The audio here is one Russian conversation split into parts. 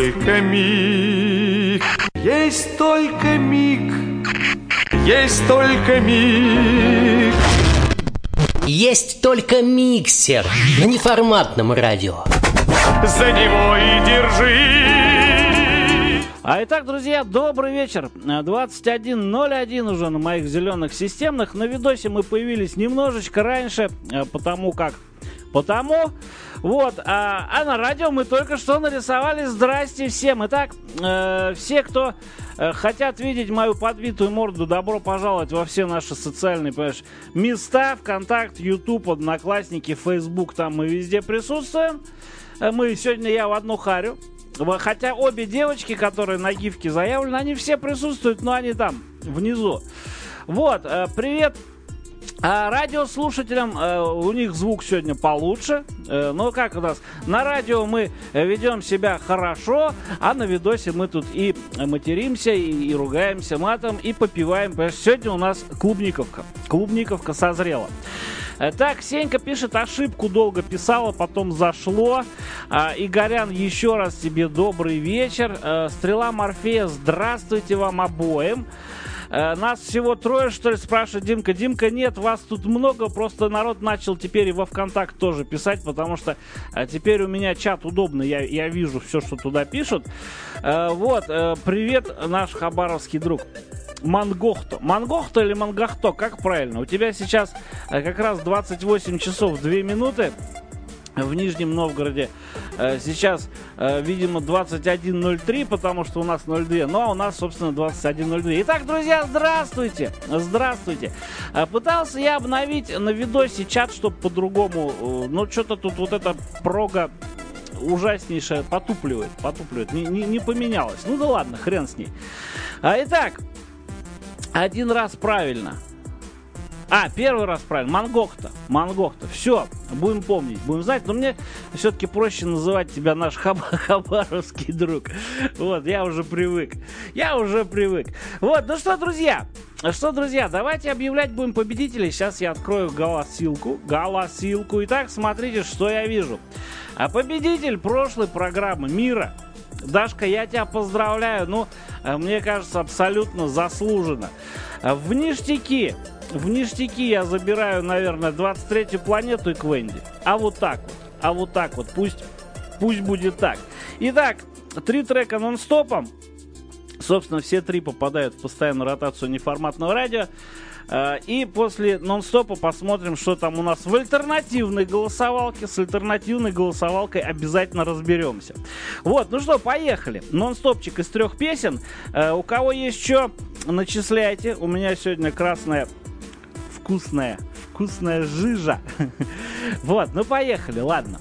только миг, есть только миг, есть только миг. Есть только миксер на неформатном радио. За него и держи. Итак, друзья, добрый вечер. 21:01 уже на моих зеленых системных. На видосе мы появились немножечко раньше, потому. Вот, а на радио мы только что нарисовали. Здрасте всем. Итак, все, кто хотят видеть мою подбитую морду, добро пожаловать во все наши социальные, понимаешь, места. ВКонтакт, YouTube, Одноклассники, Facebook. Там мы везде присутствуем. Сегодня я в одну харю. Хотя обе девочки, которые на гифке заявлены, они все присутствуют, но они там, внизу. Вот, привет радиослушателям, у них звук сегодня получше. Но как у нас, на радио мы ведем себя хорошо, а на видосе мы тут и материмся, и ругаемся матом, и попиваем. Потому что сегодня у нас клубниковка созрела. Так, Сенька пишет, ошибку долго писала, потом зашло. Игорян, еще раз тебе добрый вечер. Стрела Морфея, здравствуйте вам обоим. Нас всего трое, что ли, спрашивает Димка. Димка, нет, вас тут много, просто народ начал теперь и во ВКонтакт тоже писать, потому что теперь у меня чат удобный, я вижу все, что туда пишут. Вот, привет, наш хабаровский друг. Мангохто. Мангохто или Мангахто, как правильно? У тебя сейчас как раз 28 часов 2 минуты в Нижнем Новгороде. Сейчас, видимо, 21:03, потому что у нас 02. Ну, а у нас, собственно, 21:02. Итак, друзья, здравствуйте! Здравствуйте! Пытался я обновить на видосе чат, чтобы по-другому... Ну, что-то тут вот эта прога ужаснейшая потупливает. Не поменялось. Ну да ладно, хрен с ней. Итак, один раз правильно. Первый раз правильно. Мангохта. Все, будем помнить, будем знать. Но мне все-таки проще называть тебя наш хабаровский друг. Вот, я уже привык. Вот, ну что, друзья, давайте объявлять будем победителей. Сейчас я открою голосилку. Итак, смотрите, что я вижу. Победитель прошлой программы Мира. Дашка, я тебя поздравляю. Ну, мне кажется, абсолютно заслуженно. В ништяки я забираю, наверное, 23-ю планету и Квенди. А вот так вот. Пусть будет так. Итак, 3 трека нон-стопом. Собственно, все 3 попадают в постоянную ротацию неформатного радио. И после нон-стопа посмотрим, что там у нас в альтернативной голосовалке. С альтернативной голосовалкой обязательно разберемся. Вот, ну что, поехали. Нон-стопчик из 3 песен. У кого есть что, начисляйте. У меня сегодня красная вкусная жижа. Вот, ну поехали, ладно.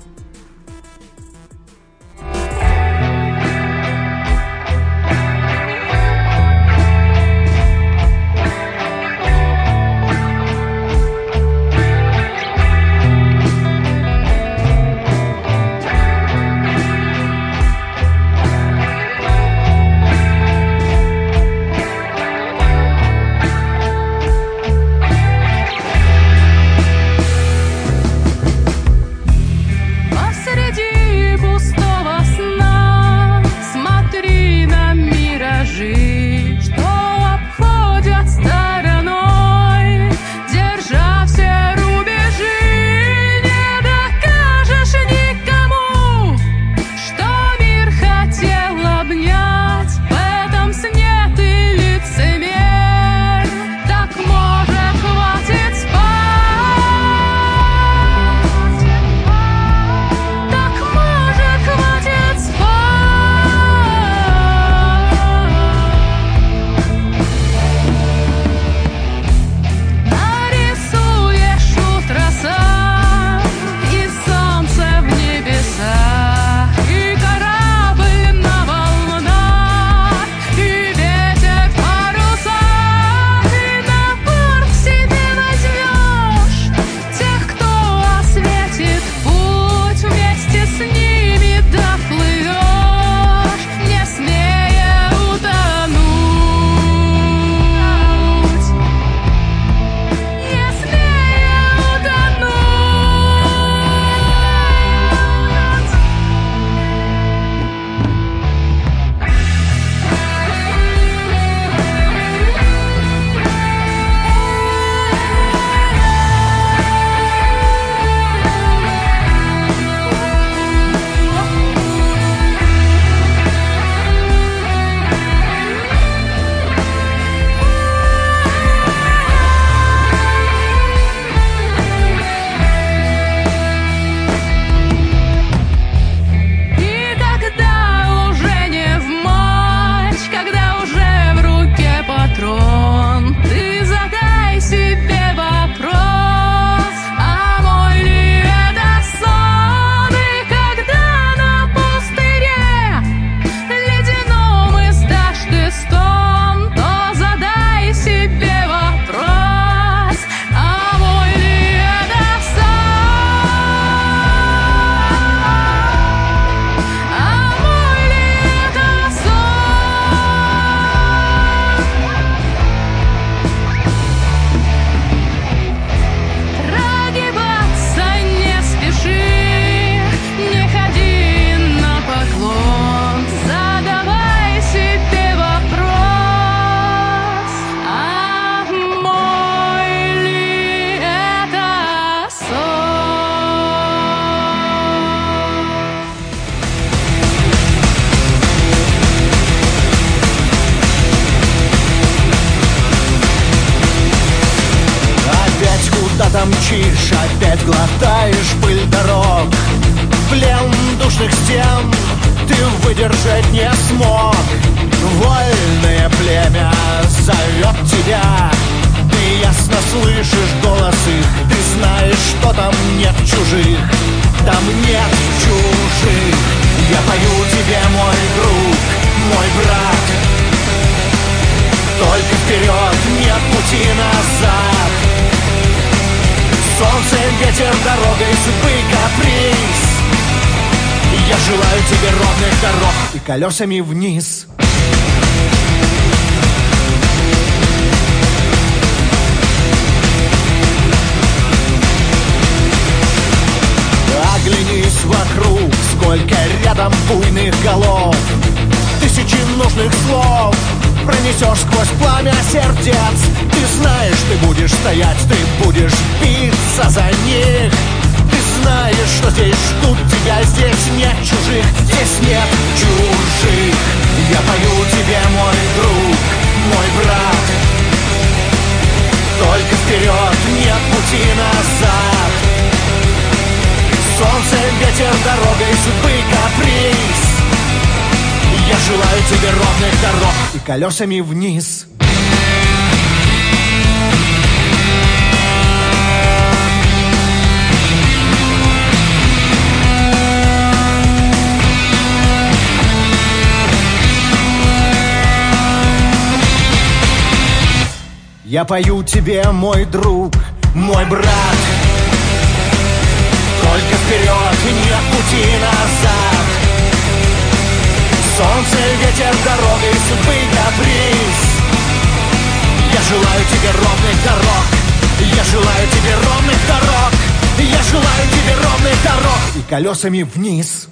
куда-то мчишь, опять глотаешь пыль дорог. Плен душных стен ты выдержать не смог. Вольное племя зовет тебя, ты ясно слышишь голос их, ты знаешь, что там нет чужих, там нет чужих. Я пою тебе, мой друг, мой брат, только вперед, нет пути назад. Солнце, ветер, дорогой судьбы каприз. Я желаю тебе ровных дорог и колесами вниз. Оглянись вокруг, сколько рядом буйных голов. Тысячи нужных слов пронесешь сквозь пламя сердец. Ты знаешь, ты будешь стоять, ты будешь биться за них. Ты знаешь, что здесь ждут тебя, здесь нет чужих, здесь нет чужих. Я пою тебе, мой друг, мой брат, только вперед, нет пути назад. Солнце, ветер, дорогой судьбы каприз. Я желаю тебе ровных дорог и колесами вниз. Я пою тебе, мой друг, мой брат, только вперед, нет пути назад. Солнце, ветер, дорогой судьбы каприз. Я желаю тебе ровных дорог, я желаю тебе ровных дорог, я желаю тебе ровных дорог и колесами вниз.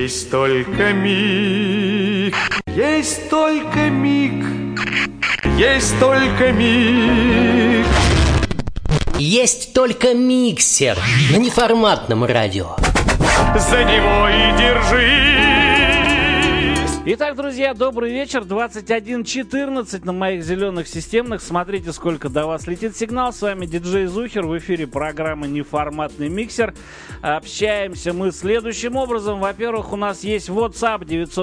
Есть только миг, есть только миг, есть только миг. Есть только миксер на неформатном радио. За него и держись. Итак, друзья, добрый вечер. 21:14 на моих зеленых системных. Смотрите, сколько до вас летит сигнал. С вами диджей Зухер. В эфире программа «Неформатный миксер». Общаемся мы следующим образом. Во-первых, у нас есть WhatsApp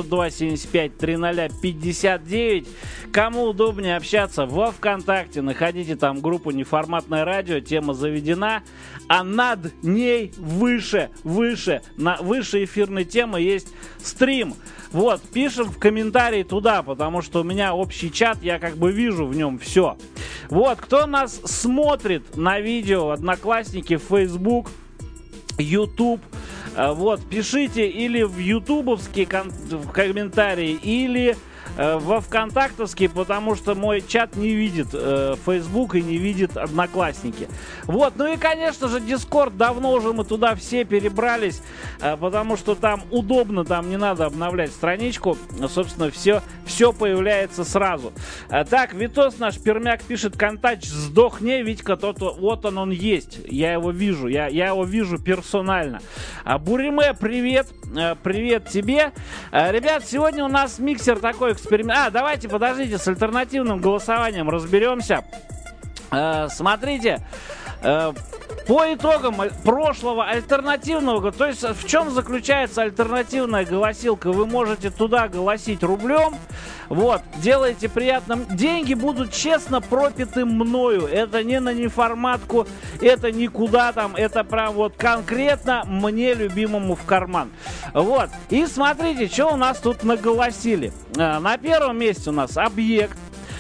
902-75-30-59. Кому удобнее общаться, во ВКонтакте. Находите там группу «Неформатное радио». Тема заведена. А над ней выше эфирной темы есть стрим. Вот, пишем в комментарии туда, потому что у меня общий чат, я как бы вижу в нем все. Вот, кто нас смотрит на видео, Одноклассники, Facebook, YouTube, вот, пишите или в ютубовские комментарии, или во ВКонтактовский, потому что мой чат не видит Facebook и не видит Одноклассники. Вот, ну и, конечно же, Discord, давно уже мы туда все перебрались, потому что там удобно, там не надо обновлять страничку, собственно, все появляется сразу. Так, Витос наш Пермяк пишет: «Контач, сдохни, Витька, вот он есть, я его вижу, я его вижу персонально». Буриме, привет, привет тебе. Ребят, сегодня у нас миксер такой эксперимент. Давайте, подождите, с альтернативным голосованием разберемся. Смотрите, по итогам прошлого альтернативного, то есть в чем заключается альтернативная голосилка? Вы можете туда голосить рублем, вот, делаете приятным. Деньги будут честно пропиты мною. Это не на неформатку, это никуда там, это прям вот конкретно мне, любимому, в карман. Вот, и смотрите, что у нас тут наголосили. На первом месте у нас «Объект».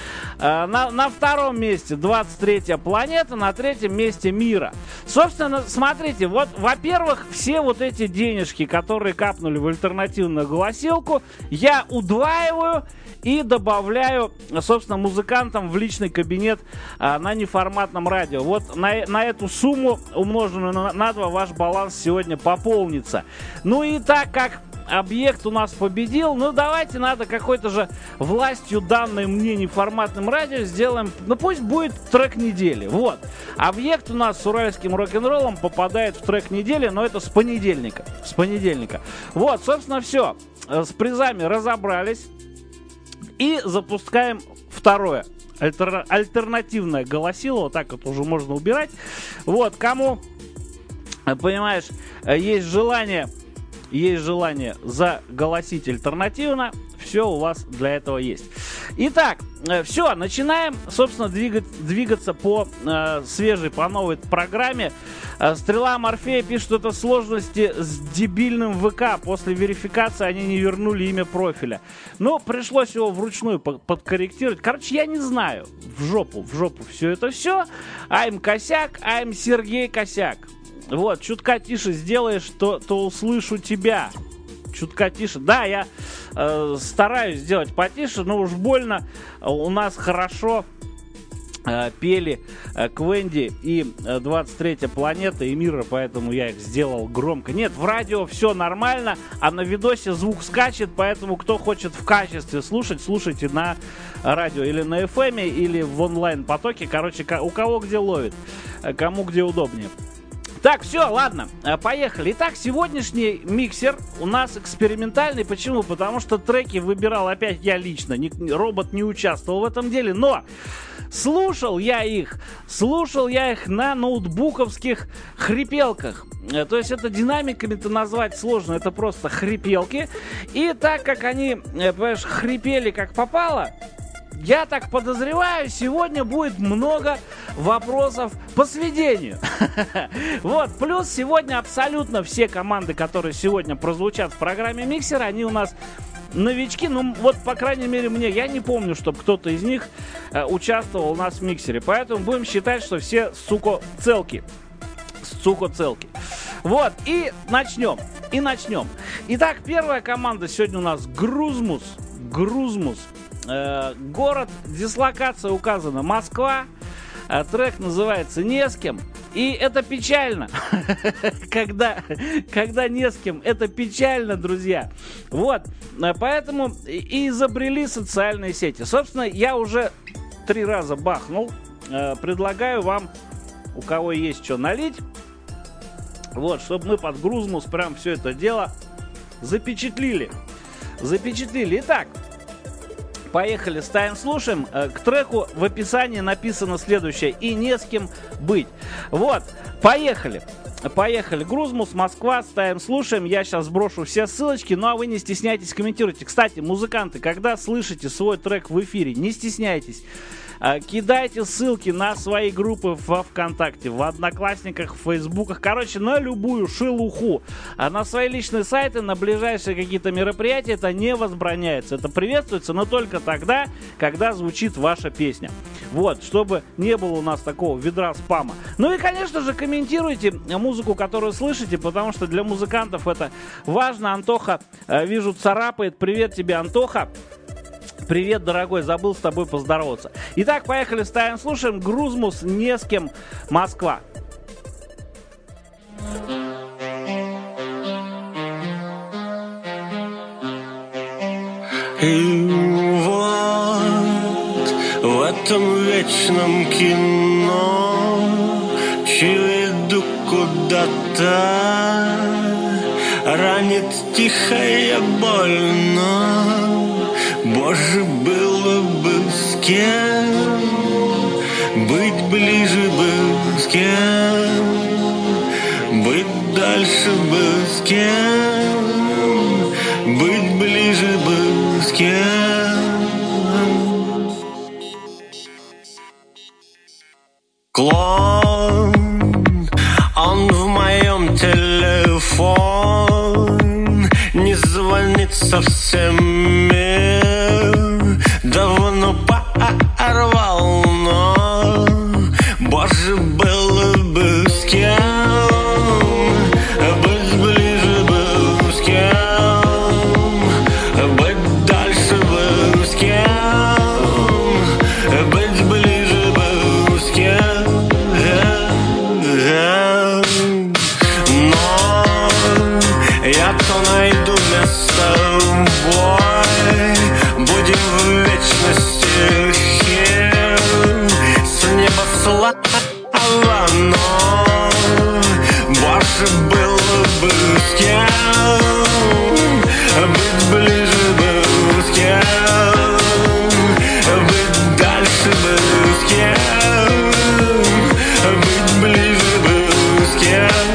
На втором месте 23-я планета, на третьем месте «Мира». Собственно, смотрите, вот, во-первых, все вот эти денежки, которые капнули в альтернативную голосилку, я удваиваю и добавляю, собственно, музыкантам в личный кабинет на неформатном радио. Вот на эту сумму, умноженную на 2, ваш баланс сегодня пополнится. Ну и так как «Объект» у нас победил, ну давайте, надо какой-то же властью данной мне неформатным радио сделаем, ну пусть будет трек недели. Вот, «Объект» у нас с уральским рок-н-роллом попадает в трек недели, но это с понедельника. Вот, собственно, все, с призами разобрались и запускаем второе альтернативное голосило. Вот так вот уже можно убирать. Вот, кому, понимаешь, есть желание заголосить альтернативно, все у вас для этого есть. Итак, все, начинаем, собственно, двигаться по свежей, по новой программе. Стрела Морфея пишет, что это сложности с дебильным ВК. После верификации они не вернули имя профиля. Но пришлось его вручную подкорректировать. Короче, я не знаю. В жопу все это все. Айм Косяк, айм Сергей Косяк. Вот, чутка тише сделаешь, то услышу тебя. Чутка тише. Да, я стараюсь сделать потише, но уж больно у нас хорошо пели Квенди и 23-я планета и Мира, поэтому я их сделал громко. Нет, в радио все нормально, а на видосе звук скачет, поэтому кто хочет в качестве слушать, слушайте на радио или на FM, или в онлайн-потоке. Короче, у кого где ловит, кому где удобнее. Так, все, ладно, поехали. Итак, сегодняшний миксер у нас экспериментальный. Почему? Потому что треки выбирал опять я лично. Робот не участвовал в этом деле, но слушал я их на ноутбуковских хрипелках. То есть это динамиками-то назвать сложно, это просто хрипелки. И так как они, понимаешь, хрипели как попало, я так подозреваю, сегодня будет много вопросов по сведению. Вот, плюс сегодня абсолютно все команды, которые сегодня прозвучат в программе «Миксер», они у нас новички. Ну, вот, по крайней мере, я не помню, чтобы кто-то из них участвовал у нас в «Миксере». Поэтому будем считать, что все, сука, целки. Вот, и начнем. Итак, первая команда сегодня у нас Грузмус. Город, дислокация указана Москва. Трек называется «Не с кем». И это печально, когда не с кем. Это печально, друзья. Вот, поэтому и изобрели социальные сети. Собственно, я уже 3 раза бахнул. Предлагаю вам, у кого есть что налить, вот, чтобы мы под Грузмус прям все это дело запечатлили. Итак, поехали, ставим, слушаем. К треку в описании написано следующее: и не с кем быть. Вот, поехали. Грузмус, Москва, ставим, слушаем. Я сейчас сброшу все ссылочки, ну а вы не стесняйтесь, комментируйте. Кстати, музыканты, когда слышите свой трек в эфире, не стесняйтесь. Кидайте ссылки на свои группы во ВКонтакте, в Одноклассниках, в Фейсбуках. Короче, на любую шелуху. А на свои личные сайты, на ближайшие какие-то мероприятия это не возбраняется. Это приветствуется, но только тогда, когда звучит ваша песня. Вот, чтобы не было у нас такого ведра спама. Ну и, конечно же, комментируйте музыку, которую слышите, потому что для музыкантов это важно. Антоха, вижу, царапает. Привет тебе, Антоха. Привет, дорогой, забыл с тобой поздороваться. Итак, поехали, ставим, слушаем. Грузмус, не с кем, Москва. И вот в этом вечном кино чью куда-то ранит тихо и больно. Боже, было бы с кем быть ближе бы с кем, быть дальше бы с кем, быть ближе бы с кем. Клон, он в моем телефон не звонит совсем. Давно порвал, но, боже, было бы с кем быть ближе бы с кем, быть дальше бы с кем, быть ближе бы с кем. Но я-то найду место бой. Будем в вечности с неба слава, но, боже, было бы с кем быть ближе бы с кем, быть дальше бы с кем, быть ближе бы с кем.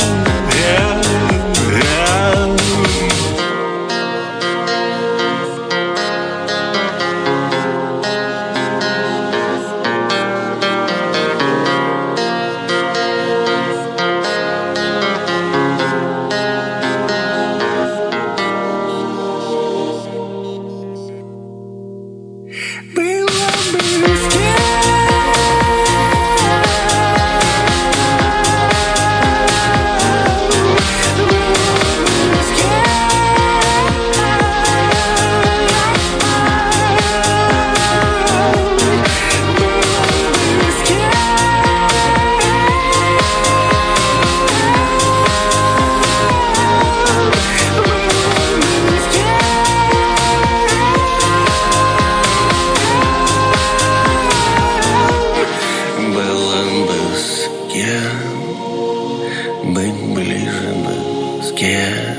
Быть ближе бы с кем,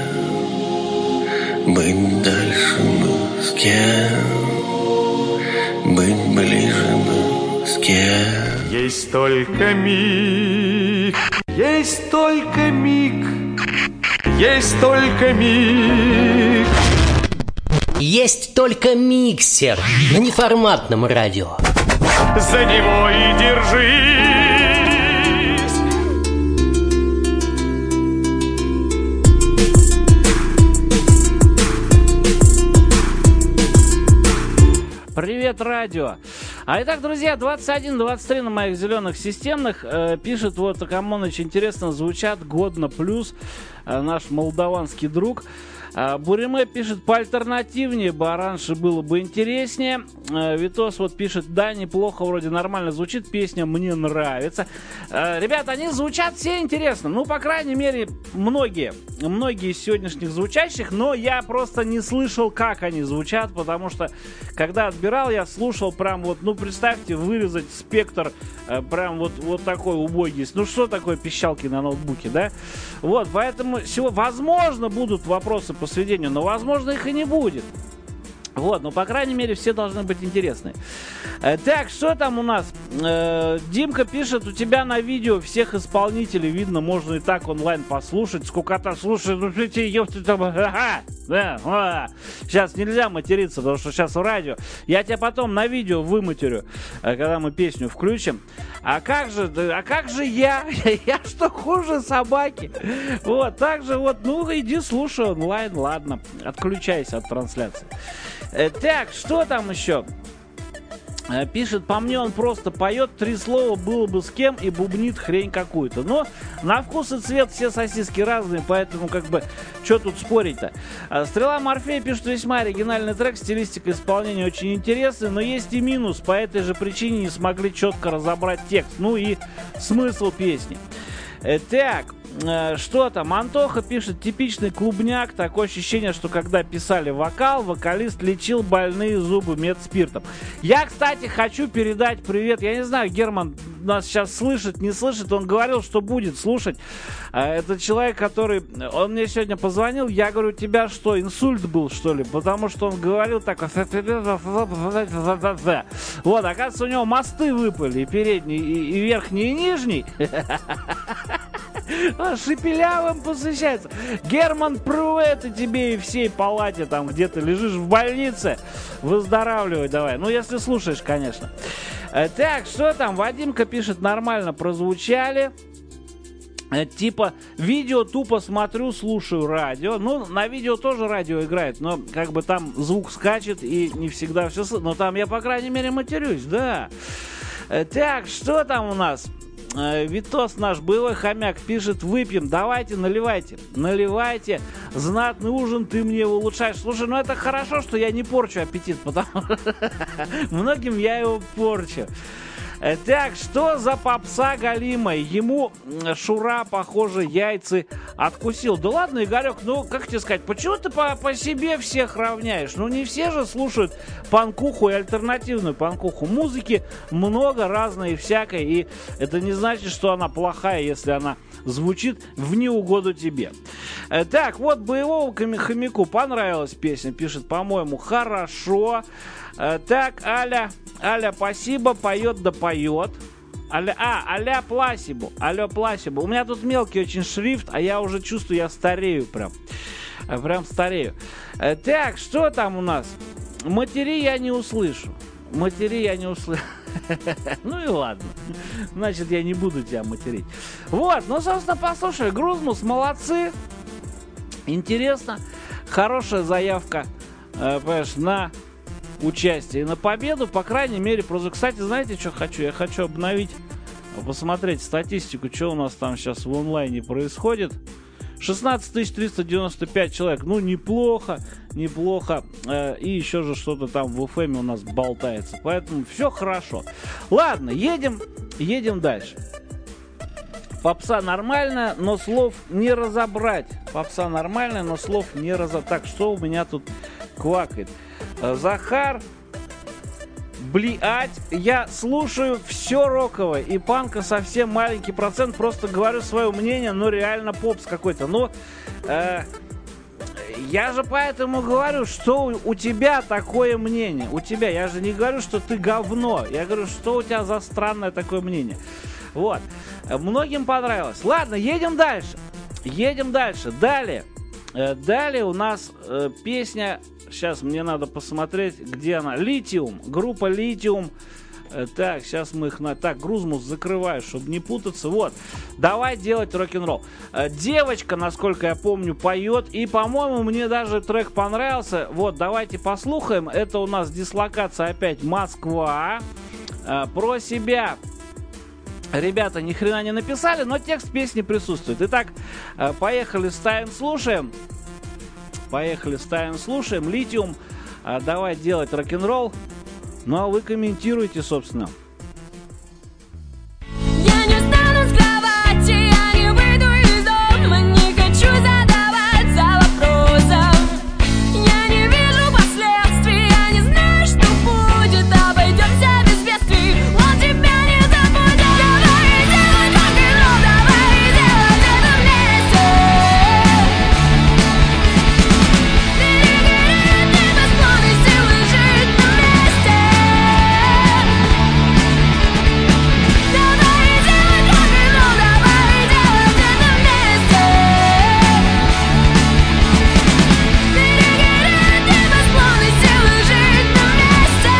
быть дальше бы с кем, быть ближе бы с кем. Есть только миг, есть только миг, есть только миг. Есть только миксер на неформатном радио. За него и держись. Привет, радио. А итак, друзья, 21-23 на моих зеленых системных пишет, вот, Камоныч, интересно звучат, годно плюс. наш молдаванский друг. Буриме пишет, поальтернативнее бы, раньше было бы интереснее. Витос вот пишет, да, неплохо, вроде нормально звучит, песня мне нравится. Ребята, они звучат все интересно, ну, по крайней мере, многие из сегодняшних звучащих, но я просто не слышал, как они звучат, потому что, когда отбирал, я слушал прям вот, ну, представьте, вырезать спектр прям вот такой убогий. Ну, что такое пищалки на ноутбуке, да? Вот, поэтому, возможно, будут вопросы по сведению, но, возможно, их и не будет. Вот, но, по крайней мере, все должны быть интересны. Так, что там у нас? Димка пишет, у тебя на видео всех исполнителей видно, можно и так онлайн послушать. Сколько-то слушает, ну, ёпты там, Сейчас нельзя материться, потому что сейчас в радио. Я тебя потом на видео выматерю, когда мы песню включим. А как же я? Я что, хуже собаки? Вот, так же вот, ну, иди слушай онлайн, ладно. Отключайся от трансляции. Так, что там еще? Пишет, по мне он просто поет, 3 слова было бы с кем и бубнит хрень какую-то. Но на вкус и цвет все сосиски разные, поэтому как бы, что тут спорить-то? Стрела Морфея пишет, весьма оригинальный трек, стилистика исполнения очень интересная, но есть и минус, по этой же причине не смогли четко разобрать текст, ну и смысл песни. Так, что там? Антоха пишет, типичный клубняк. Такое ощущение, что когда писали вокал, вокалист лечил больные зубы медспиртом. Я, кстати, хочу передать привет. Я не знаю, Герман нас сейчас слышит, не слышит. Он говорил, что будет слушать. Это человек, который... Он мне сегодня позвонил. Я говорю, у тебя что, инсульт был, что ли? Потому что он говорил так... Вот, оказывается, у него мосты выпали. И передний, и верхний, и нижний. Шепелявым посвящается. Герман, привет и тебе, и всей палате, там, где ты лежишь в больнице. Выздоравливай давай. Ну, если слушаешь, конечно. Так, что там? Вадимка пишет, нормально прозвучали. Типа, видео тупо смотрю, слушаю радио. Ну, на видео тоже радио играет, но как бы там звук скачет и не всегда все слышно. Но там я, по крайней мере, матерюсь, да. Так, что там у нас? Витос наш боевой хомяк пишет, выпьем, давайте, наливайте, знатный ужин ты мне улучшаешь. Слушай, ну это хорошо, что я не порчу аппетит, потому что многим я его порчу. Так, что за попса галимая? Ему Шура, похоже, яйцы откусил. Да ладно, Игорек, ну, как тебе сказать, почему ты по себе всех равняешь? Ну, не все же слушают панкуху и альтернативную панкуху. Музыки много разной и всякой, и это не значит, что она плохая, если она звучит в неугоду тебе. Так, вот боевому хомяку понравилась песня, пишет, по-моему, хорошо. Так, Аля, спасибо, поет да поет. Аля Пласибу. У меня тут мелкий очень шрифт, а я уже чувствую, я старею прям. Прям старею. Так, что там у нас? Матери я не услышу. Ну и ладно. Значит, я не буду тебя материть. Вот, ну, собственно, послушай, Грузмус, молодцы. Интересно. Хорошая заявка, понимаешь, на участие и на победу, по крайней мере, просто, кстати, знаете, что хочу? Я хочу обновить, посмотреть статистику, что у нас там сейчас в онлайне происходит. 16 395 человек, ну, неплохо, и еще же что-то там в FM у нас болтается, поэтому все хорошо. Ладно, едем дальше. Попса нормальная, но слов не разобрать. Так, что у меня тут квакает? Захар, блядь, я слушаю все роковое, и панка совсем маленький процент, просто говорю свое мнение, но реально попс какой-то. Но я же поэтому говорю, что у тебя такое мнение. У тебя, я же не говорю, что ты говно. Я говорю, что у тебя за странное такое мнение. Вот. Многим понравилось. Ладно, едем дальше. Далее у нас песня. Сейчас мне надо посмотреть, где она. Литиум. Группа Литиум. Так, сейчас мы их Так, Грузмус закрываю, чтобы не путаться. Вот. Давай делать рок-н-ролл. Девочка, насколько я помню, поет. И, по-моему, мне даже трек понравился. Вот, давайте послушаем. Это у нас дислокация опять Москва. Про себя ребята ни хрена не написали, но текст песни присутствует. Итак, поехали, ставим, слушаем. Литиум, давай делать рок-н-ролл. Ну а вы комментируйте, собственно. Я не встану с кровати, я не выйду из дома, не хочу задаваться вопросом. Я не вижу последствий, я не знаю, что будет, обойдемся без бедствий, он тебя не забудет. Давай делать рок-н-ролл, давай делать это вместе. Ты бесплодный силы жить вместе. Давай делать рок-н-ролл, давай делать это вместе. Ты бесплодный силы жить вместе.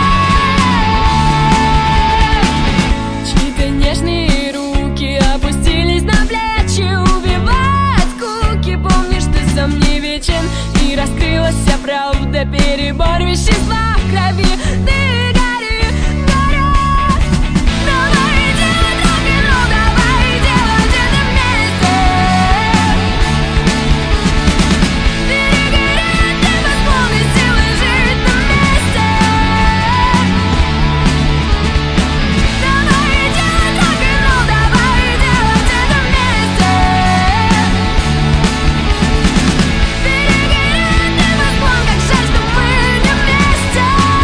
Чьи-то нежные руки опустились на плечи, убивают скуки. Помнишь, ты сам не вечен, и раскрылась вся правда, перебор вещества в крови. Ты гори, гори. Давай делать рок-н-ролл, давай делать это вместе. Ты бесплодный силы жить вместе. Давай делать рок-н-ролл, давай делать это вместе. Ты бесплоден, как жаль, что мы не вместе.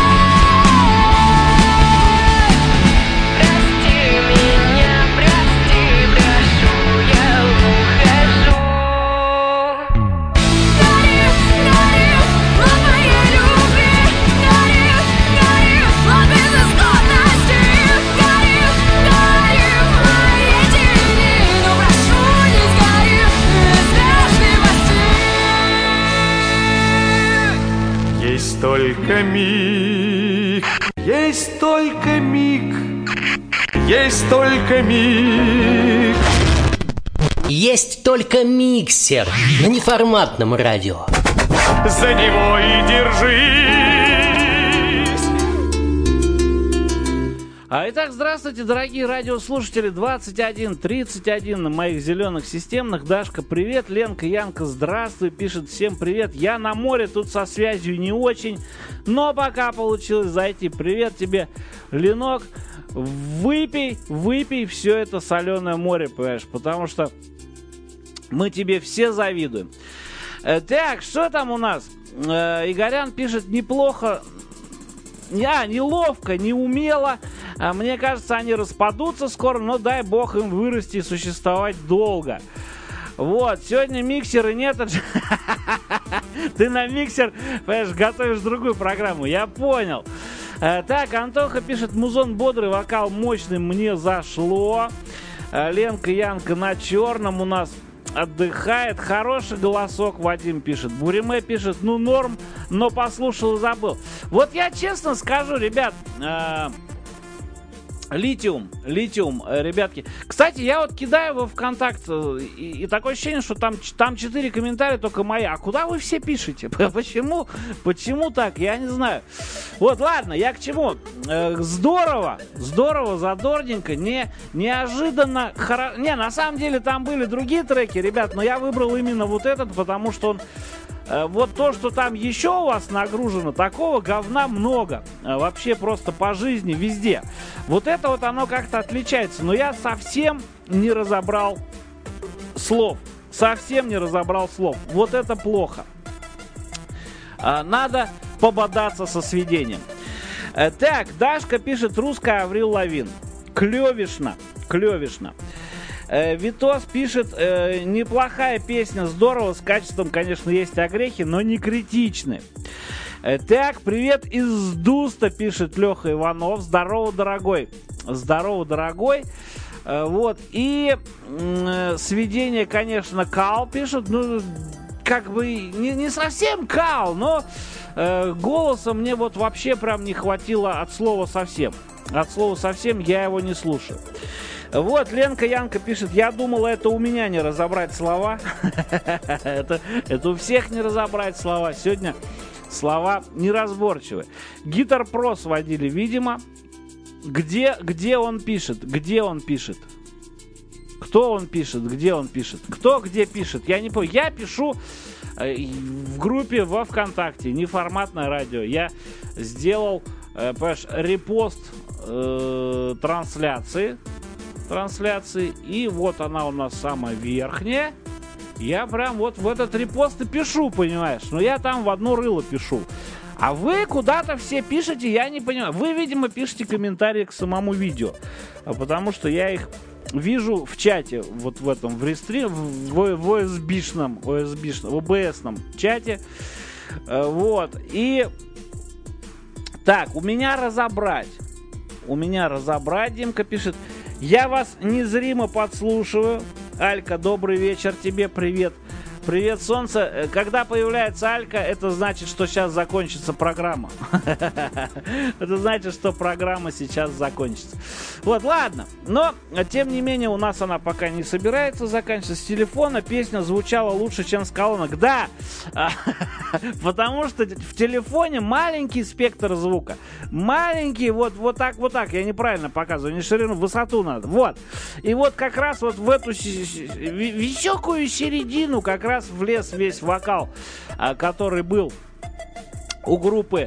Прости меня, прости, прошу, я ухожу. Гори, гори, плод моей любви. Гори, гори, плод безысходности. Гори, гори, в моей тени. Но прошу, не сгори, звездный мостик. Есть только миг, есть только миг, есть только миг. Есть только миксер на неформатном радио. За него и держись. Итак, здравствуйте, дорогие радиослушатели. 21:31 на моих зеленых системных. Дашка, привет. Ленка, Янка, здравствуй. Пишет, всем привет. Я на море, тут со связью не очень, но пока получилось зайти. Привет тебе, Ленок. Выпей все это соленое море, понимаешь, потому что мы тебе все завидуем. Так, что там у нас? Игорян пишет, неплохо, неловко, неумело. Мне кажется, они распадутся скоро, но дай бог им вырасти и существовать долго. Вот, сегодня миксера нет. Ты на миксер, понимаешь, готовишь другую программу, я понял. Так, Антоха пишет, музон бодрый, вокал мощный, мне зашло. Ленка, Янка на черном у нас отдыхает. Хороший голосок, Вадим пишет. Буриме пишет, ну норм, но послушал и забыл. Вот я честно скажу, ребят, Литиум, ребятки. Кстати, я вот кидаю во ВКонтакт, и такое ощущение, что там 4 комментария только мои. А куда вы все пишете? Почему так? Я не знаю. Вот, ладно, я к чему? Здорово, задорненько, неожиданно. Не, на самом деле там были другие треки, ребят, но я выбрал именно вот этот, потому что он... Вот то, что там еще у вас нагружено, такого говна много. Вообще просто по жизни, везде. Вот это вот оно как-то отличается. Но я совсем не разобрал слов. Вот это плохо. Надо пободаться со сведением. Так, Дашка пишет, русская Аврил Лавин. Клевишно. Витос пишет, неплохая песня, здорово, с качеством, конечно, есть огрехи, но не критичны. Так, привет из Дуста, пишет Леха Иванов. Здорово, дорогой. Вот, и сведение, конечно, кал пишет, ну, как бы не совсем кал, но голоса мне вот вообще прям не хватило от слова совсем. От слова совсем я его не слушаю. Вот, Ленка Янка пишет, я думала, это у меня не разобрать слова. Это у всех не разобрать слова. Сегодня слова неразборчивые. Гитар Про сводили, видимо. Где он пишет? Где он пишет? Кто он пишет? Где он пишет? Кто где пишет? Я не понял. Я пишу в группе во ВКонтакте. Неформатное радио. Я сделал, понимаешь, репост трансляции. И вот она у нас самая верхняя. Я прям вот в этот репост и пишу, понимаешь? Но я там в одно рыло пишу. А вы куда-то все пишете, я не понимаю. Вы, видимо, пишете комментарии к самому видео. Потому что я их вижу в чате, вот в этом, в рестрим, в OBS-ном чате. Вот. И так, у меня разобрать, Димка пишет. Я вас незримо подслушиваю. Алька, добрый вечер тебе, привет. Привет, солнце. Когда появляется Алька, это значит, что сейчас закончится программа. Это значит, что программа сейчас закончится. Вот, ладно. Но, тем не менее, у нас она пока не собирается заканчиваться. С телефона песня звучала лучше, чем с колонок. Да, потому что в телефоне маленький спектр звука. Маленький, вот так. Я неправильно показываю, не ширину, высоту надо. Вот. И вот как раз вот в эту высокую середину как раз влез весь вокал, который был у группы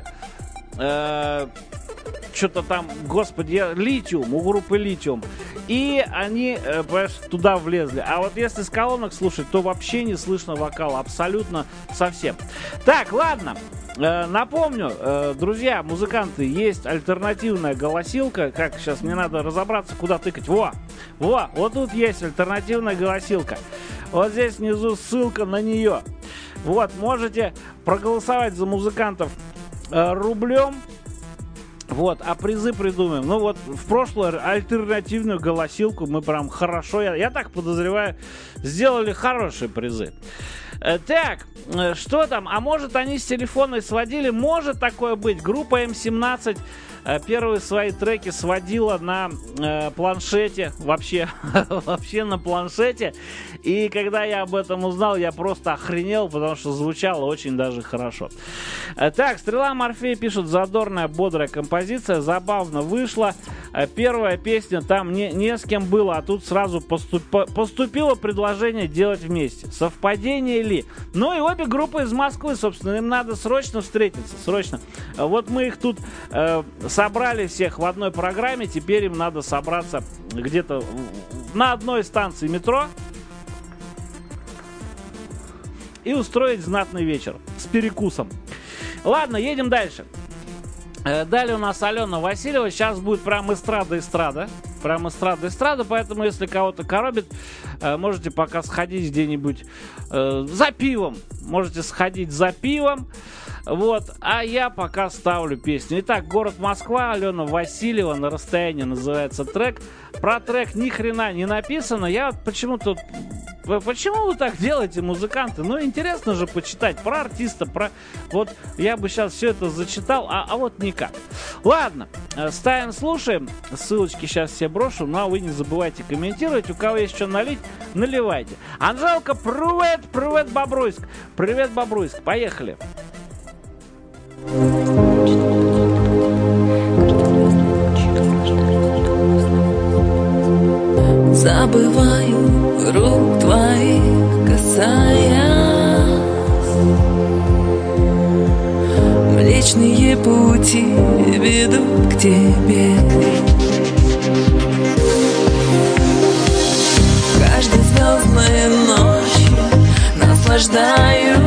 что-то там, господи, Литиум, у группы Литиум. И они, понимаешь, туда влезли. А вот если с колонок слушать, то вообще не слышно вокала, абсолютно совсем. Так, ладно. Напомню, друзья, музыканты, есть альтернативная голосилка. Как сейчас мне надо разобраться, куда тыкать. Вот тут есть альтернативная голосилка. Вот здесь внизу ссылка на нее. Вот, можете проголосовать за музыкантов рублем. Вот, а призы придумаем. Ну вот, в прошлую альтернативную голосилку мы прям хорошо, я так подозреваю, сделали хорошие призы. Так, что там? А может, они с телефона сводили? Может такое быть. Группа М17 первые свои треки сводила на планшете. Вообще на планшете. И когда я об этом узнал, я просто охренел, потому что звучало очень даже хорошо. Так, Стрела Морфея пишет: задорная, бодрая композиция. Забавно вышла. Первая песня там не с кем было, а тут сразу поступило предложение делать вместе. Совпадение ли? Ну и обе группы из Москвы, собственно, им надо срочно встретиться, срочно. Вот мы их тут собрали всех в одной программе, теперь им надо собраться где-то на одной станции метро и устроить знатный вечер с перекусом. Ладно, едем дальше. Далее у нас Алена Васильева. Сейчас будет прям эстрада. Прям эстрада. Поэтому, если кого-то коробит, можете пока сходить где-нибудь за пивом. Можете сходить за пивом. Вот. А я пока ставлю песню. Итак, город Москва, Алена Васильева. На расстоянии называется трек. Про трек ни хрена не написано. Я вот почему-то... Почему вы так делаете, музыканты? Ну, интересно же почитать про артиста, про... Вот я бы сейчас все это зачитал, а вот никак. Ладно, ставим, слушаем. Ссылочки сейчас все брошу. Ну, а вы не забывайте комментировать. У кого есть что налить, наливайте. Анжелка, привет, Бобруйск. Привет, Бобруйск. Поехали. Забываю рук твоих, касаясь. Млечные пути ведут к тебе. Каждой звездной ночью наслаждаюсь.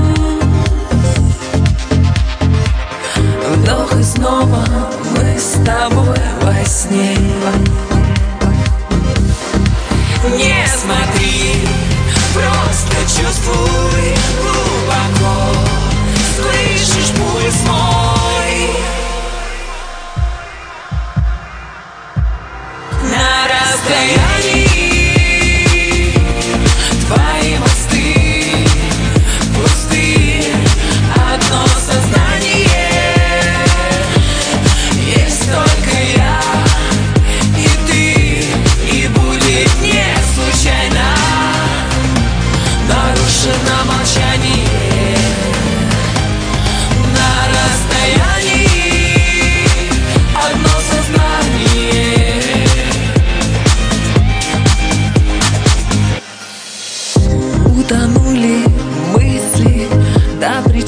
Вдох и снова мы с тобой во сне. Не смотри, просто чувствуй глубоко. Слышишь пульс мой? На расстоянии твои мосты пусты. Одно сознание. Есть только я и ты. И будет не случайно нарушено молчание.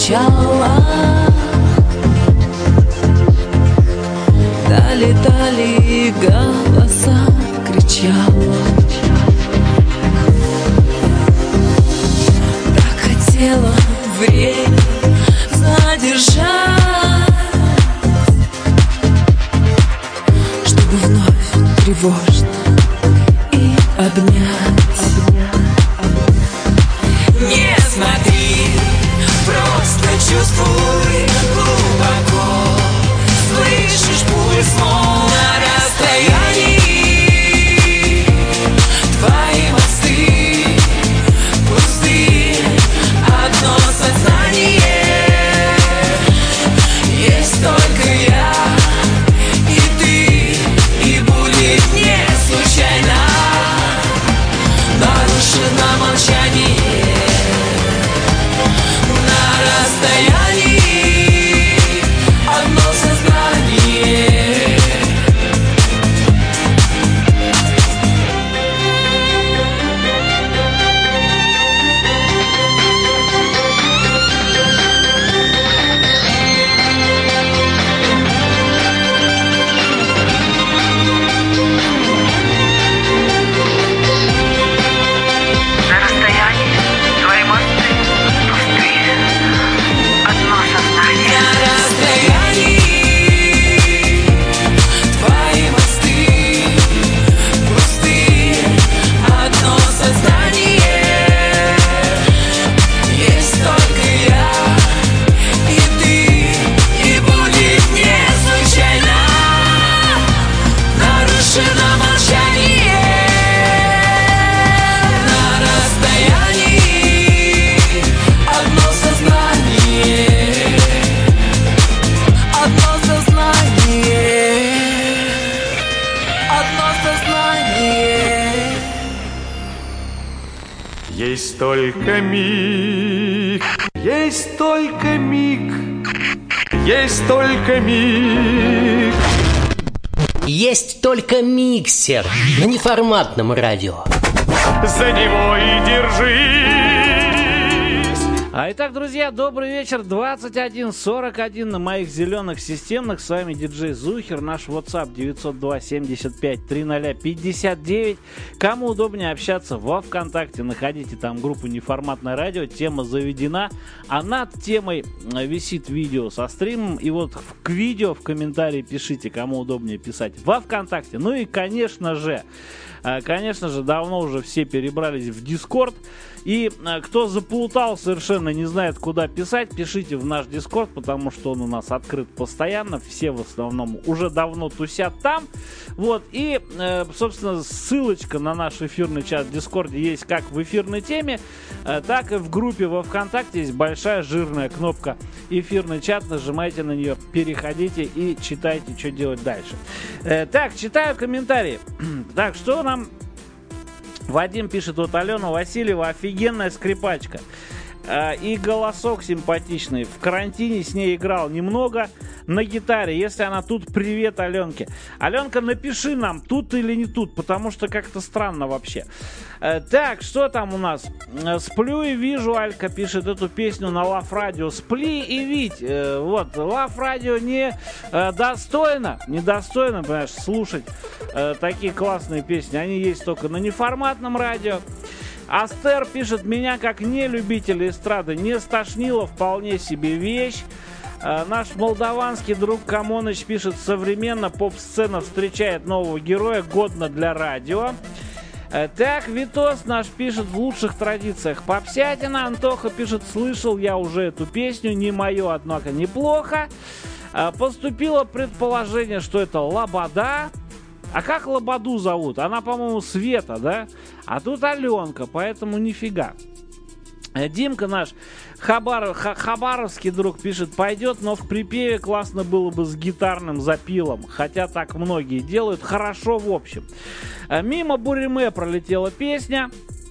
кричала. Долетали голоса, кричала. Так хотела время задержать, чтобы вновь тревожно и обнять. Не смотри, просто чувствуй глубоко. Слышишь пульс, мол, на расстоянии. Твои мосты пусты, одно сознание. Есть только я и ты, и будет не случайно нарушено молчание. На расстоянии одно сознание. На расстоянии твои мосты пустые, одно сознание. На расстоянии твои мосты пусты, одно сознание. Есть только я и ты, и будет не случайно нарушено молчание. На расстоянии одно сознание. Одно сознание. Одно сознание. Есть только миг, есть только миг, есть только миг. Есть только миксер на неформатном радио. За него и держись. А итак, друзья, добрый вечер. 21:41 на моих зеленых системных. С вами диджей Зухер. Наш WhatsApp 902-75-30-59. Кому удобнее общаться во ВКонтакте, находите там группу «Неформатное радио». Тема заведена. А над темой висит видео со стримом. И вот к видео в комментарии пишите, кому удобнее писать во ВКонтакте. Ну и, конечно же, давно уже все перебрались в Дискорд. И кто заплутал, совершенно не знает, куда писать, пишите в наш Дискорд, потому что он у нас открыт постоянно. Все в основном уже давно тусят там. Вот. И, собственно, ссылочка на наш эфирный чат в Дискорде есть как в эфирной теме, так и в группе во ВКонтакте. Есть большая жирная кнопка «Эфирный чат». Нажимайте на нее, переходите и читайте, что делать дальше. Так, читаю комментарии. Так, что нам... Вадим пишет: вот Алена Васильева офигенная скрипачка. И голосок симпатичный. В карантине с ней играл немного на гитаре. Если она тут, привет Аленке. Аленка, напиши нам, тут или не тут, потому что как-то странно вообще. Так, что там у нас? Сплю и вижу, Алька пишет эту песню на Лав Радио. Спли и видь. Вот, Лав Радио недостойно, понимаешь, слушать такие классные песни. Они есть только на неформатном радио. Астер пишет: меня как не любитель эстрады не стошнило, вполне себе вещь. Наш молдаванский друг Камоныч пишет: современно поп-сцена встречает нового героя, годно для радио. Так, Витос наш пишет: в лучших традициях попсятина. Антоха пишет: слышал я уже эту песню, не мое, однако неплохо. Поступило предположение, что это Лобода. А как Лободу зовут? Она, по-моему, Света, да? А тут Аленка, поэтому нифига. Димка наш хабаровский друг пишет: пойдет, но в припеве классно было бы с гитарным запилом. Хотя так многие делают. Хорошо в общем. Мимо Буриме пролетела песня.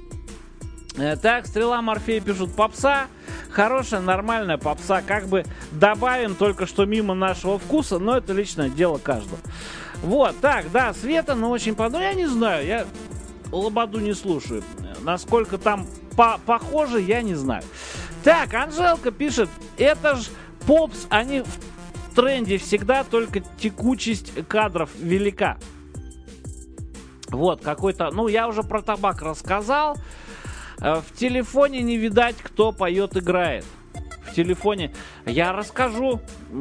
Так, Стрела Морфей пишут: попса. Хорошая, нормальная попса. Как бы добавим, только что мимо нашего вкуса. Но это личное дело каждого. Вот, так, да, Света, но очень я не знаю, я Лободу не слушаю. Насколько там похоже, я не знаю. Так, Анжелка пишет, это ж попс, они в тренде всегда, только текучесть кадров велика. Вот, какой-то, ну, я уже про табак рассказал. В телефоне не видать, кто поет, играет. В телефоне я расскажу.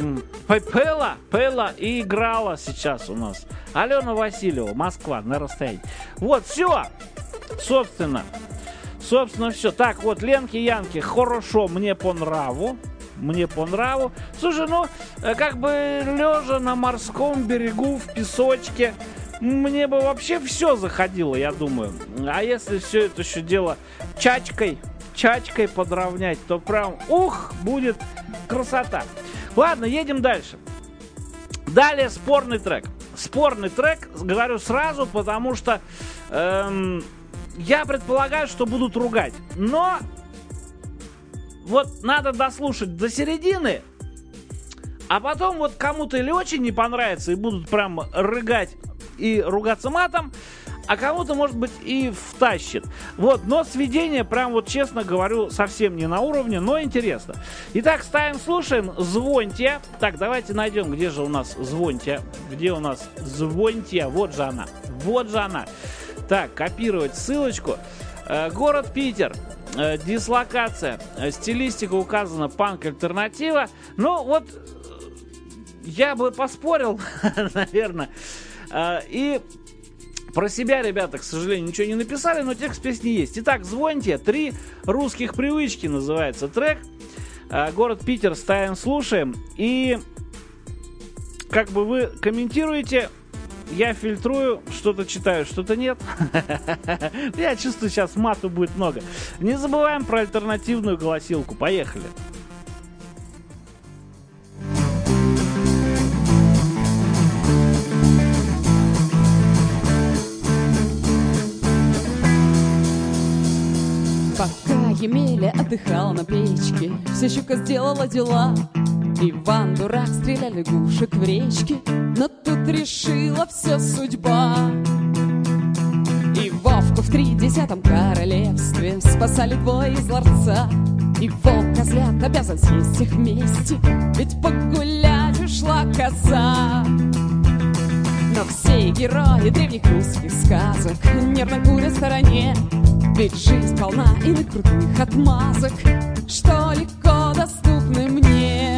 Пела и играла сейчас у нас. Алена Васильева, Москва, на расстоянии. Вот, все. Собственно, все. Так, вот, Ленки Янки, хорошо, мне по нраву. Слушай, ну, как бы лежа на морском берегу в песочке, мне бы вообще все заходило, я думаю. А если все это еще дело чачкой подровнять, то прям, будет красота. Ладно, едем дальше. Далее спорный трек. Спорный трек, говорю сразу, потому что я предполагаю, что будут ругать. Но вот надо дослушать до середины, а потом вот кому-то или очень не понравится и будут прям рыгать и ругаться матом, а кому-то, может быть, и втащит. Вот, но сведение, прям вот честно говорю, совсем не на уровне, но интересно. Итак, ставим, слушаем «Звоньте». Так, давайте найдем, где же у нас «Звоньте». Где у нас «Звоньте»? Вот же она. Так, копировать ссылочку. Город Питер. Дислокация. Стилистика указана панк-альтернатива. Ну, вот, я бы поспорил, наверное. И про себя, ребята, к сожалению, ничего не написали, но текст песни есть. Итак, «Звоньте». 3 русских привычки называется трек. Город Питер, ставим, слушаем. И как бы вы комментируете, я фильтрую, что-то читаю, что-то нет. Я чувствую, сейчас мату будет много. Не забываем про альтернативную голосилку. Поехали. Пока Емеля отдыхал на печке, вся щука сделала дела. Иван, дурак, стрелял лягушек в речке, но тут решила все судьба. И Вовку в 30-м королевстве спасали двое из ларца. И волк козлят обязан съесть их вместе, ведь погулять ушла коза. Но все герои древних русских сказок нервно курят в стороне, ведь жизнь полна иных крутых отмазок, что легко доступны мне.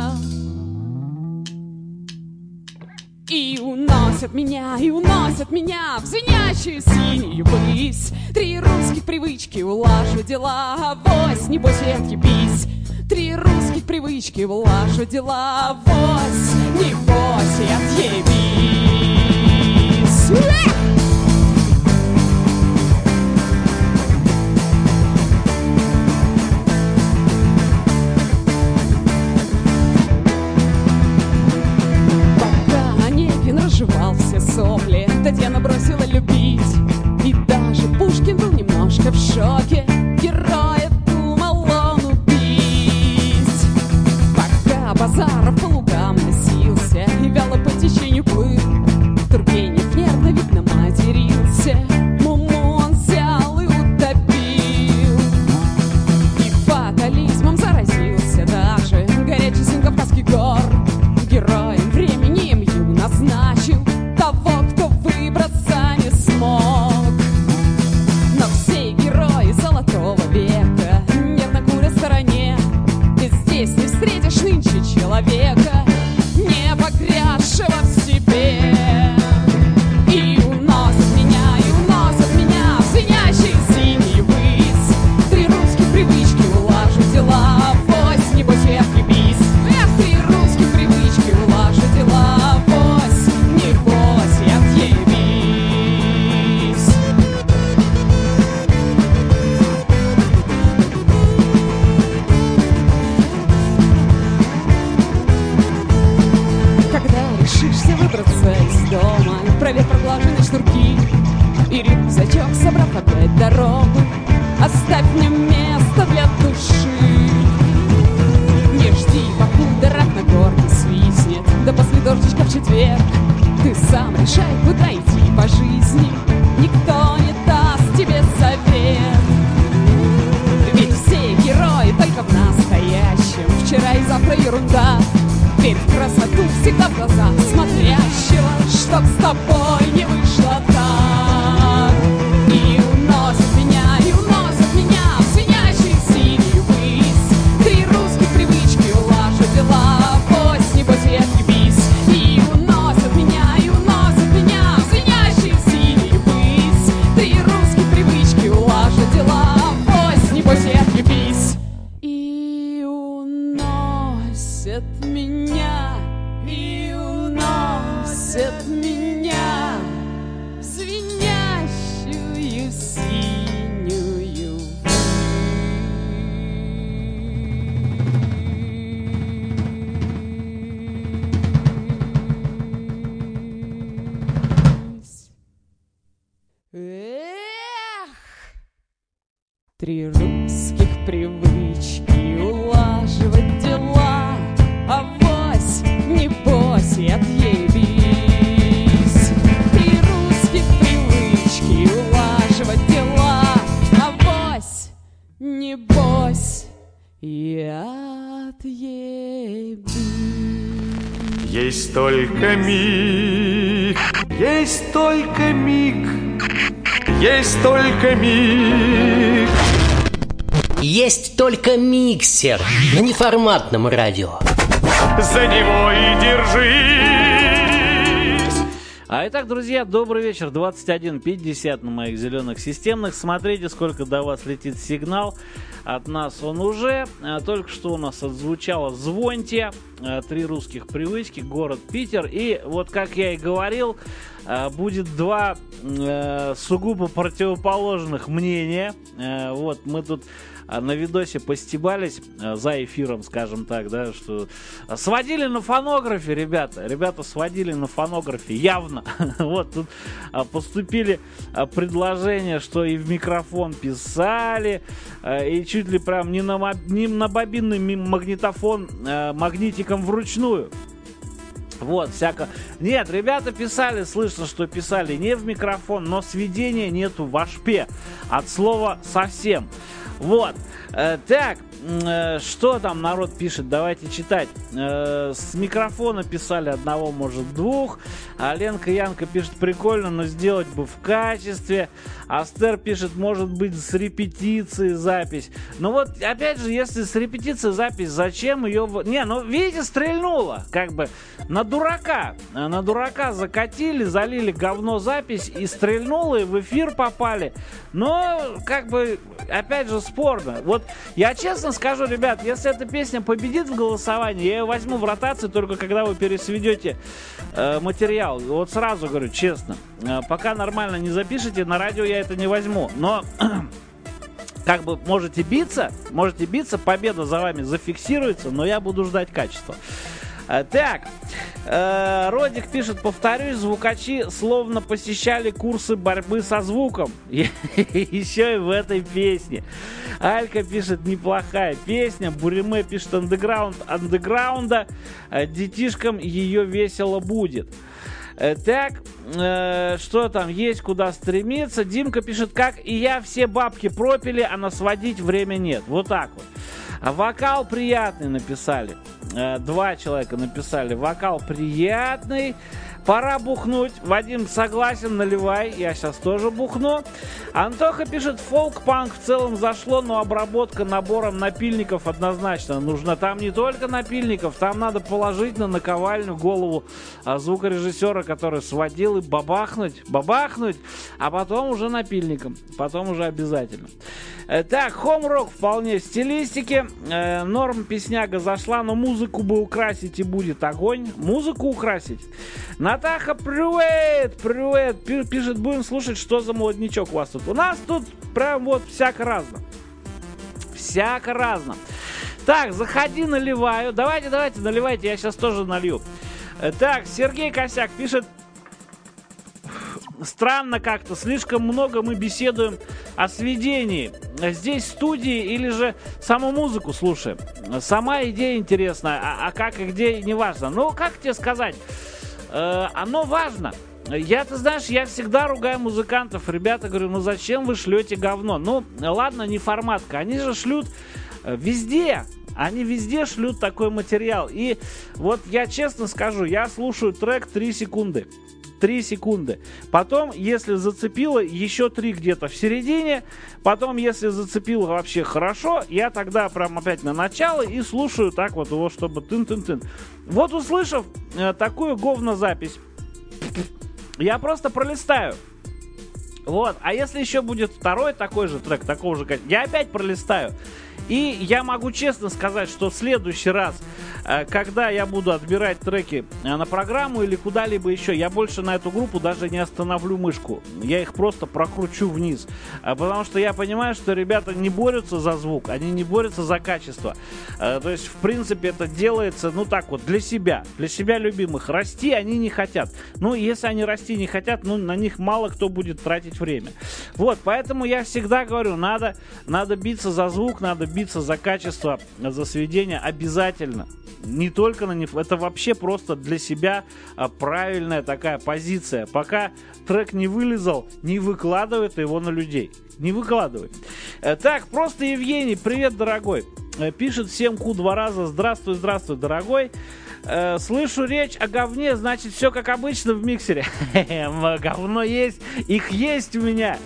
И уносят меня в звенящую синюю высь. 3 русских привычки, улажу дела, авось, небось и отъебись. 3 русских привычки, улажу дела, авось, небось и отъебись. Жевал все сопли, Татьяна бросила любить. И даже Пушкин был немножко в шоке, героя думал он убить. Пока Базаров по лугам носился и вяло по течению плыл, Тургенев нервно, видно, матерился. Муму он взял и утопил. И фатализмом заразился даже горячий сын Кавказских гор. Героем времени МЮ назначил того, кто выбраться не смог. Но все герои золотого века нервно курят в стороне, ведь здесь не встретишь нынче человека, не погрязшего в себе. И уносят меня в звенящую синюю высь. 3 русских привычки, улажу дела, авось, небось и отъебись. 3 русских привычки, улажу дела, авось, небось и отъебись. утро ерунда. Верь в красоту всегда в глаза смотрящего, чтоб с тобой не вышло так. И уносят меня в звенящую синюю высь. Три русских привычки улажу дела, пусть небось и отъебись. И уносят меня в звенящую синюю высь. Три русских привычки улажу дела, пусть небось и отъебись. И уносят меня в звенящую синюю высь. Эх! Три русских привычки улаживать дела, авось, небось и отъебись. Три русских привычки улаживать дела, авось, небось и отъебись. Есть только миг, есть только миг, есть только миг. Есть только миксер на неформатном радио. За него и держись. Итак, друзья, добрый вечер. 21:50 на моих зеленых системных. Смотрите, сколько до вас летит сигнал. От нас он уже. Только что у нас отзвучало «Звоньте». Три русских привычки, город Питер. И вот, как я и говорил, будет два сугубо противоположных мнения. Вот, мы тут на видосе постебались за эфиром, скажем так, да, что сводили на фонографе, ребята сводили на фонографе, явно. Вот тут поступили предложения, что и в микрофон писали, и чуть ли прям не на бобинный магнитофон, магнитиком вручную. Вот, всяко. Нет, ребята писали, слышно, что писали не в микрофон, но сведения нету в ашпе. От слова совсем. Вот. Так, что там народ пишет? Давайте читать. С микрофона писали одного, может, двух. А Ленка Янка пишет: прикольно, но сделать бы в качестве. Астер пишет: может быть, с репетицией запись. Ну вот, опять же, если с репетицией запись, зачем ее... Не, ну, видите, стрельнуло. Как бы на дурака. На дурака закатили, залили говно запись и стрельнуло, и в эфир попали. Но, как бы, опять же, спорно. Вот, я честно скажу, ребят, если эта песня победит в голосовании, я ее возьму в ротацию только когда вы пересведете материал. Вот сразу говорю, честно. Пока нормально не запишете, на радио я это не возьму. Но... Как бы можете биться, победа за вами зафиксируется, но я буду ждать качества. Так, Родик пишет: повторюсь, звукачи словно посещали курсы борьбы со звуком. Еще и в этой песне. Алька пишет: неплохая песня. Буриме пишет: андеграунда. Детишкам ее весело будет. Так, что там есть, куда стремиться. Димка пишет: как и я, все бабки пропили, а на сводить время нет. Вот так вот. Вокал приятный написали. Два человека написали: вокал приятный. Пора бухнуть. Вадим согласен, наливай. Я сейчас тоже бухну. Антоха пишет: фолк-панк в целом зашло, но обработка набором напильников однозначно нужна. Там не только напильников, там надо положить на наковальню голову звукорежиссера, который сводил, и бабахнуть, а потом уже напильником. Потом уже обязательно. Так, хом-рок вполне в стилистике. Норм песняга зашла, но музыку бы украсить, и будет огонь. Музыку украсить. Натаха, привет! Пишет: будем слушать, что за молоднячок у вас тут. У нас тут прям вот всяко разно. Так, заходи, наливаю. Давайте, наливайте, я сейчас тоже налью. Так, Сергей Косяк пишет: странно как-то, слишком много мы беседуем о сведении. Здесь в студии или же саму музыку слушаем. Сама идея интересная, а как и где, не важно. Ну, как тебе сказать? Оно важно. Ты знаешь, я всегда ругаю музыкантов. Ребята, говорю, ну зачем вы шлете говно? Ну, ладно, не форматка. Они же шлют везде. Они везде шлют такой материал. И вот я честно скажу, я слушаю трек 3 секунды. 3 секунды. Потом, если зацепило, еще 3 где-то в середине. Потом, если зацепило вообще хорошо, я тогда прям опять на начало и слушаю так вот его, чтобы тын-тын-тын. Вот услышав такую говнозапись, я просто пролистаю. Вот. А если еще будет второй такой же трек, такого же, я опять пролистаю. И я могу честно сказать, что в следующий раз, когда я буду отбирать треки на программу или куда-либо еще, я больше на эту группу даже не остановлю мышку. Я их просто прокручу вниз. Потому что я понимаю, что ребята не борются за звук, они не борются за качество. То есть, в принципе, это делается, ну так вот, для себя любимых. Расти они не хотят. Ну, если они расти не хотят, ну, на них мало кто будет тратить время. Вот, поэтому я всегда говорю, надо биться за звук, надо биться за качество, за сведение обязательно. Не только на них, это вообще просто для себя правильная такая позиция. Пока трек не вылезал, не выкладывай его на людей. Не выкладывай. Так, просто Евгений, привет, дорогой. Пишет всем Q 2 раза. Здравствуй, здравствуй, дорогой. Слышу речь о говне, значит, все как обычно в миксере. Говно есть, их есть у меня.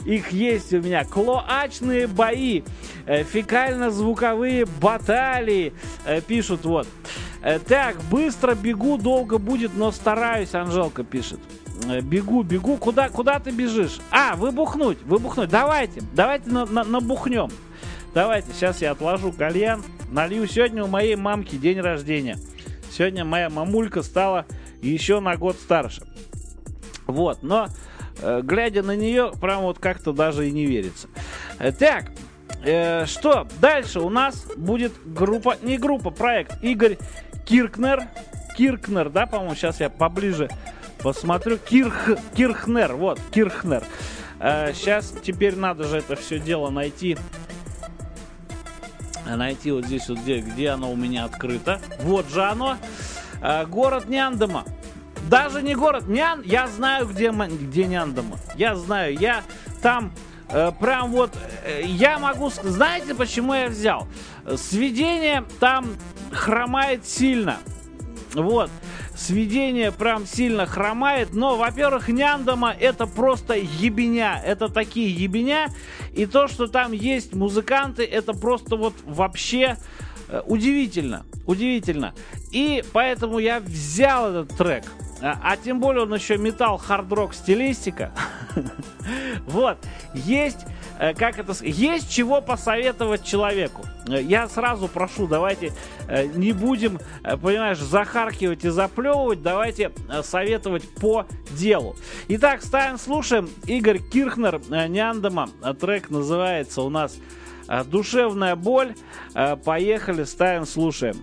Клоачные бои, фекально-звуковые баталии, пишут вот. Так, быстро бегу, долго будет, но стараюсь, Анжелка пишет. Бегу, куда ты бежишь? Выбухнуть, давайте набухнем. Давайте, сейчас я отложу кальян, налью. Сегодня у моей мамки день рождения. Сегодня моя мамулька стала еще на год старше. Вот, но глядя на нее, прям вот как-то даже и не верится. Так, что дальше у нас будет группа, не группа, проект Игорь Кирхнер, да, по-моему, сейчас я поближе посмотрю. Кирхнер, вот, Кирхнер. Сейчас, теперь надо же это все дело найти вот здесь вот, где оно у меня открыто. Вот же оно. Город Няндома. Даже не город я знаю, где Няндома. Я знаю, я там прям вот, я могу сказать, знаете, почему я взял? Сведение там хромает сильно. Вот. Сведение прям сильно хромает. Но, во-первых, Няндома это просто ебеня. Это такие ебеня. И то, что там есть музыканты, это просто вот вообще удивительно. Удивительно. И поэтому я взял этот трек. А тем более он еще металл, хард-рок стилистика. Вот. Есть чего посоветовать человеку. Я сразу прошу, давайте не будем, понимаешь, захаркивать и заплевывать. Давайте советовать по делу. Итак, ставим, слушаем. Игорь Кирхнер, Няндома. Трек называется у нас «Душевная боль». Поехали, ставим, слушаем.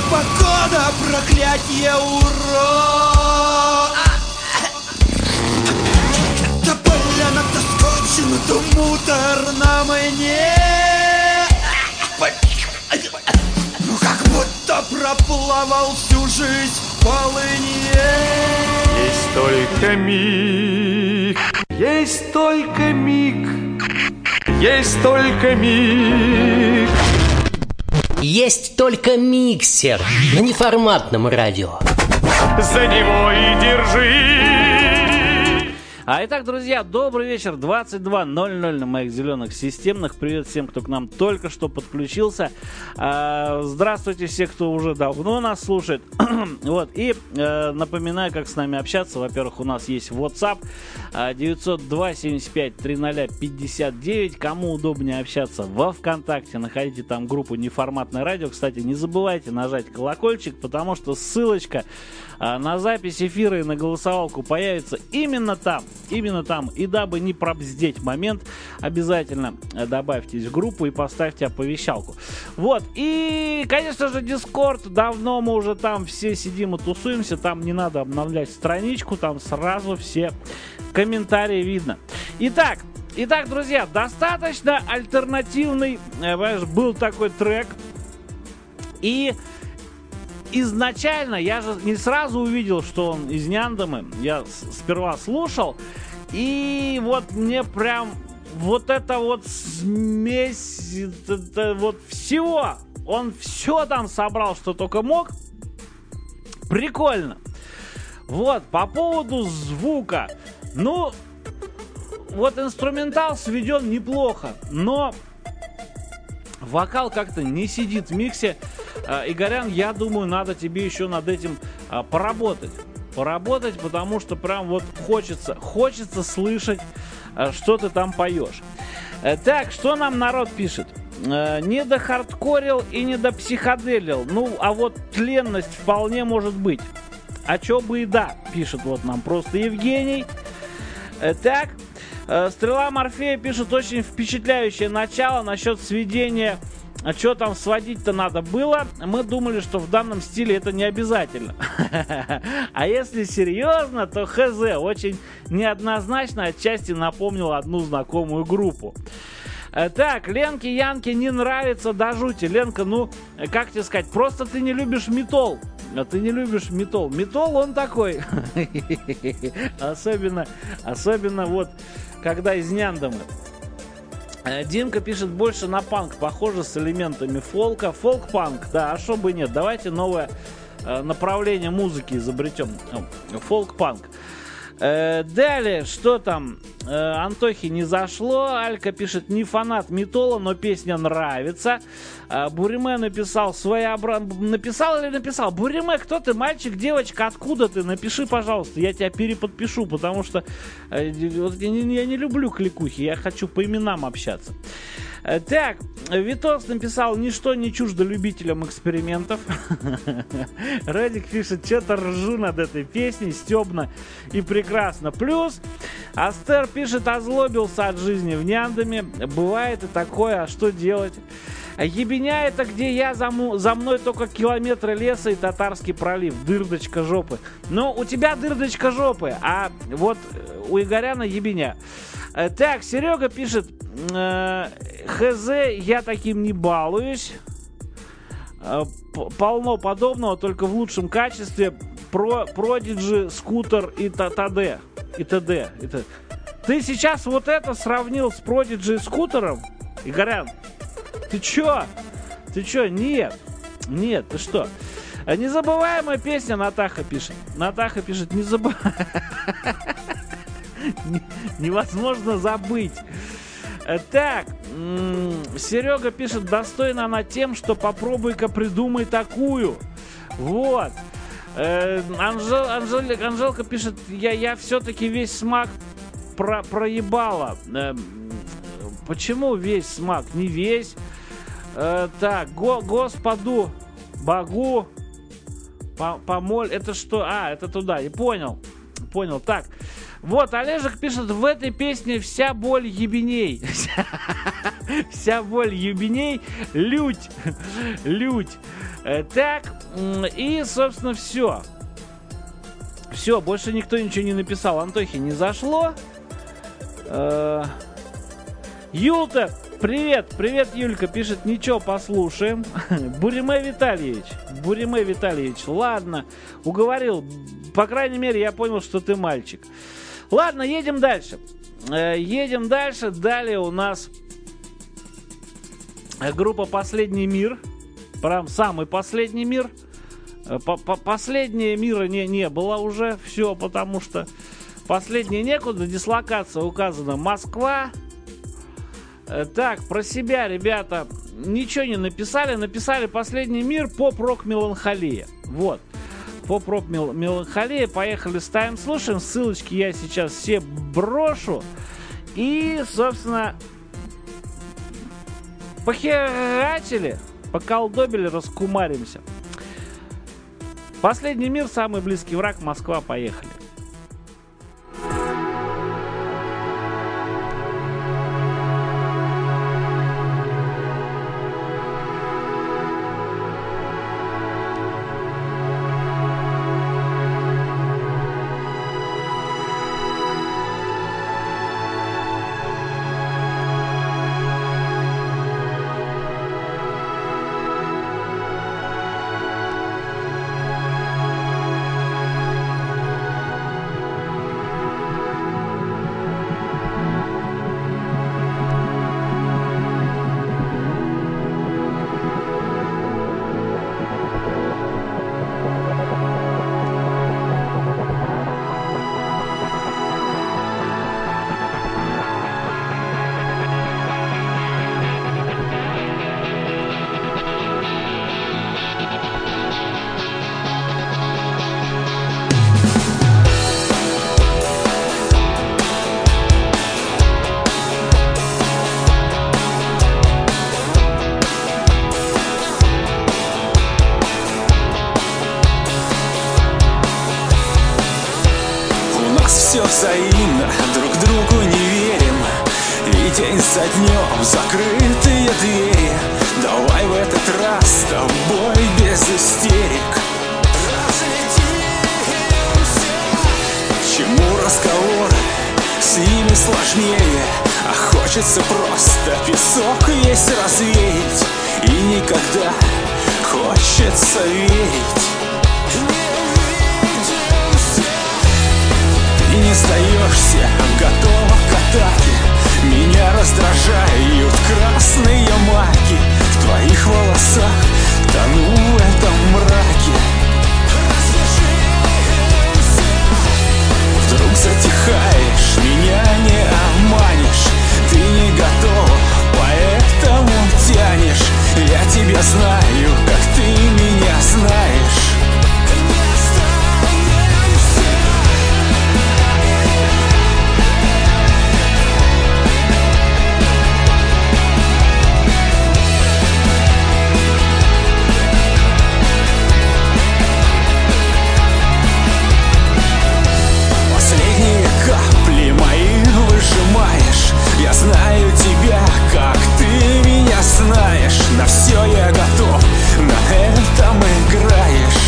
Погода, проклятье, урод. Это больно, то скучно, то муторно мне. Ну как будто проплавал всю жизнь в полыне. Есть только миг, есть только миг, есть только миг. Есть только миксер на неформатном радио. За него и держи. А итак, друзья, добрый вечер, 22:00 на моих зеленых системных. Привет всем, кто к нам только что подключился. Здравствуйте все, кто уже давно нас слушает. Вот, и напоминаю, как с нами общаться. Во-первых, у нас есть WhatsApp 902-75-30-59. Кому удобнее общаться во ВКонтакте, находите там группу «Неформатное радио». Кстати, не забывайте нажать колокольчик, потому что ссылочка на запись эфира и на голосовалку появится именно там. Именно там. И дабы не пробздеть момент, обязательно добавьтесь в группу и поставьте оповещалку. Вот. И, конечно же, Discord. Давно мы уже там все сидим и тусуемся. Там не надо обновлять страничку. Там сразу все комментарии видно. Итак, друзья, достаточно альтернативный, был такой трек. И изначально я же не сразу увидел, что он из Няндамы. Я сперва слушал, и вот мне прям вот эта вот смесь, это вот всего, он все там собрал, что только мог. Прикольно. Вот, по поводу звука. Ну, вот инструментал сведен неплохо, но вокал как-то не сидит в миксе. Игорян, я думаю, надо тебе еще над этим поработать, потому что прям вот хочется слышать, что ты там поешь. Так, что нам народ пишет? Не дохардкорил и не допсиходелил. Ну, а вот тленность вполне может быть. А чё бы и да, пишет вот нам просто Евгений. Так, Стрела Морфея пишет: очень впечатляющее начало насчет сведения. А что там сводить-то надо было? Мы думали, что в данном стиле это не обязательно. А если серьезно, то хз, очень неоднозначно, отчасти напомнил одну знакомую группу. Так, Ленке Янке не нравится до жути. Ленка, ну, как тебе сказать, просто ты не любишь метал. А ты не любишь метал. Метал он такой. Особенно вот, когда из Няндамы. Димка пишет: больше на панк, похоже, с элементами фолка. Фолк-панк, да, а что бы нет. Давайте новое направление музыки изобретем. Фолк-панк. Далее, что там? Антохи не зашло. Алька пишет: не фанат металла, но песня нравится. Буриме написал своеобразно. Написал? Буриме, кто ты, мальчик, девочка, откуда ты? Напиши, пожалуйста, я тебя переподпишу, потому что я не люблю кликухи, я хочу по именам общаться. Так, Витос написал: ничто не чуждо любителям экспериментов. Радик пишет: что-то ржу над этой песней, стебно и прекрасно. Плюс Астер пишет: озлобился от жизни в Няндаме. Бывает и такое, а что делать? Ебеня — это где я, за мной только километры леса и Татарский пролив. Дырдочка жопы. Ну, у тебя дырдочка жопы, а вот у Игоряна ебеня. Так, Серега пишет: хз, я таким не балуюсь. Полно подобного, только в лучшем качестве. Продиджи, скутер и т.д. Ты сейчас вот это сравнил с Продиджи и скутером, Игорян? Ты чё? Нет, ты что? Незабываемая песня, Натаха пишет. Невозможно забыть. Так, Серега пишет: достойна она тем, что попробуй-ка придумай такую. Вот. Анжелка пишет: я все-таки весь смак проебала. Почему весь смак? Не весь. Так, Господу Богу помоль. Это что? Это туда. И понял. Так. Вот, Олежек пишет: в этой песне вся боль ебеней. Вся боль ебеней. Лють. Так, И, собственно, все. Все, больше никто ничего не написал. Антохе не зашло. Юлта, привет, Юлька, пишет, ничего, послушаем. Буриме Витальевич, ладно, уговорил. По крайней мере, я понял, что ты мальчик. Ладно, едем дальше. Далее у нас группа «Последний мир». Прям самый последний мир. Последнее мира не было уже. Все, потому что последнее некуда. Дислокация указана Москва. Так, про себя, ребята, ничего не написали. Написали «Последний мир», поп-рок меланхолия. Вот. Поп-рок меланхолия. Поехали, ставим, слушаем. Ссылочки я сейчас все брошу. И, собственно, похерачили, поколдобили, раскумаримся. «Последний мир», самый близкий враг, Москва. Поехали. Все взаимно, друг другу не верим. И день за днем закрытые двери. Давай в этот раз с тобой без истерик разлетимся. Чему разговоры, с ними сложнее. А хочется просто песок весь развеять. И никогда хочется верить. Не сдаешься, готова к атаке. Меня раздражают красные маки. В твоих волосах тону в этом мраке. Вдруг затихаешь, меня не обманешь. Ты не готова, поэтому тянешь. Я тебя знаю, как ты меня знаешь. Капли мои выжимаешь. Я знаю тебя, как ты меня знаешь. На все я готов, на этом играешь.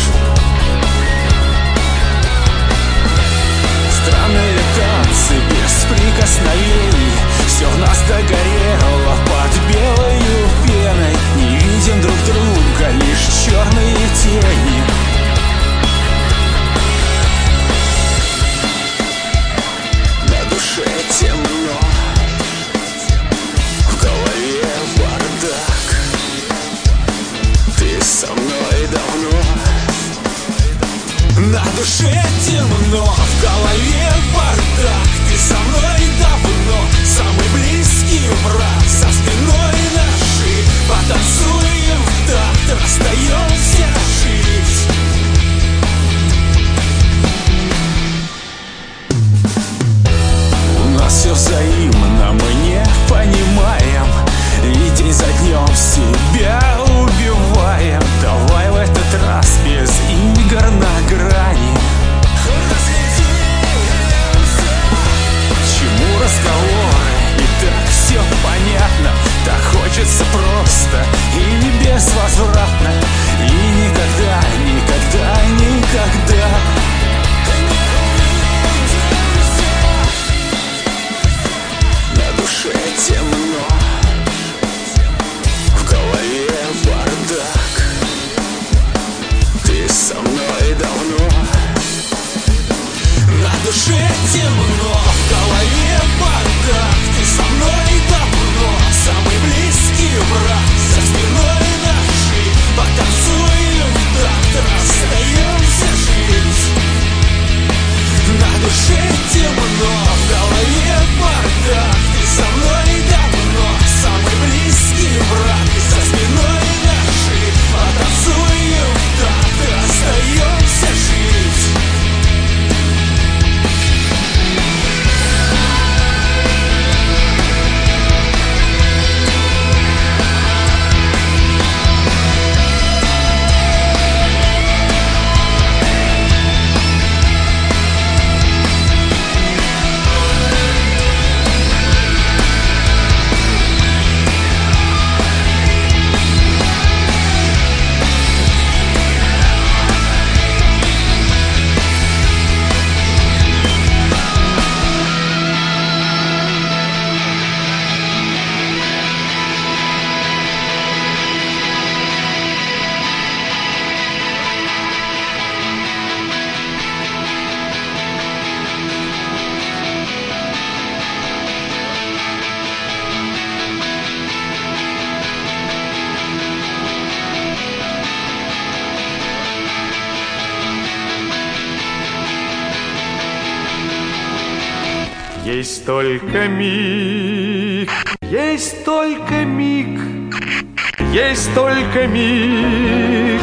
Странные танцы без прикосновений. Все в нас догорело под белою пеной. Не видим друг друга, лишь черные тени. Темно, в голове бардак. Ты со мной давно. На душе темно, в голове бардак. Ты со мной давно, самый близкий враг. За спиной наши потанцуем в такт, расстаемся жить. Все взаимно, мы не понимаем. И день за днем себя убиваем. Давай в этот раз без игр на грани. Чему разговоры? И так все понятно. Так хочется просто и безвозвратно. И душе темно, в голове бардак. Ты со мной давно, самый близкий враг. За спиной ножи, потанцуем в такт, расстаемся жить. На душе темно, в голове бардак. Ты со мной давно, самый близкий враг. За спиной ножи, потанцуем в такт, расстаемся жить. Есть только миг, есть только миг, есть только миг.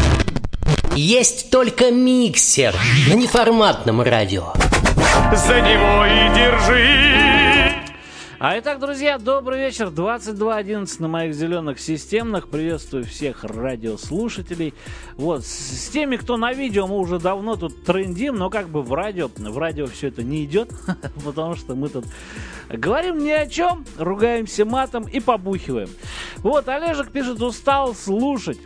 Есть только миксер на неформатном радио. За него и держи. А итак, друзья, добрый вечер. 22:11 на моих зеленых системных. Приветствую всех радиослушателей. Вот, с теми, кто на видео, мы уже давно тут трендим, но как бы в радио все это не идет, потому что мы тут говорим ни о чем, ругаемся матом и побухиваем. Вот, Олежек пишет, устал слушать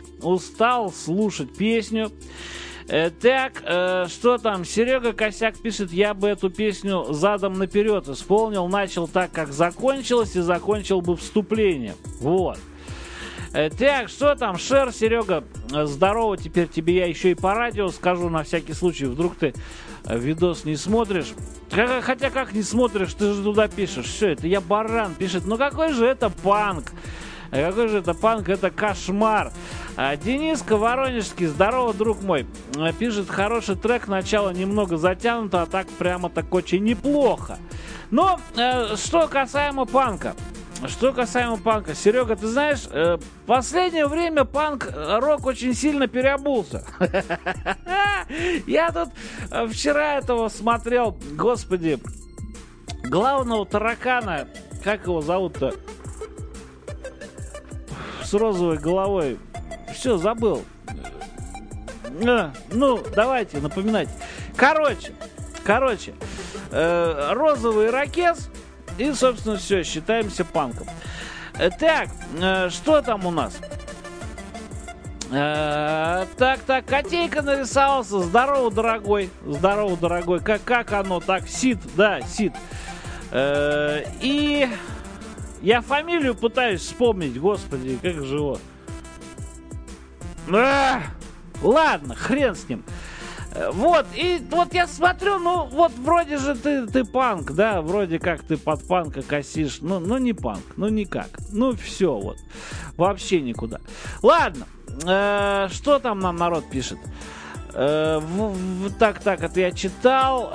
песню. Так, что там? Серега Косяк пишет, я бы эту песню задом наперед исполнил, начал так, как закончилось, и закончил бы вступление. Вот. Так, что там? Шер, Серега, здорово, теперь тебе я еще и по радио скажу на всякий случай, вдруг ты видос не смотришь. Хотя как не смотришь, ты же туда пишешь. Все, это я баран, пишет, ну какой же это панк? Какой же это панк, это кошмар. Дениска Воронежский, здорово, друг мой. Пишет, хороший трек, начало немного затянуто, а так прямо так очень неплохо. Но, что касаемо панка. Серега, ты знаешь, в последнее время панк-рок очень сильно переобулся. Я тут вчера этого смотрел, господи, главного таракана, как его зовут-то? С розовой головой. Все, забыл. Ну, давайте, напоминайте. Короче, розовый ирокез. И, собственно, все, считаемся панком. Так, что там у нас? Так, Котейка нарисовался. Здорово, дорогой. Как оно так? Сид, да, Сид. И я фамилию пытаюсь вспомнить, господи, как же его. Ладно, хрен с ним. Вот, и вот я смотрю, ну, вот вроде же ты панк, да, вроде как ты под панка косишь, ну не панк, ну никак, ну все, вот, вообще никуда. Ладно, что там нам народ пишет? Так, это я читал,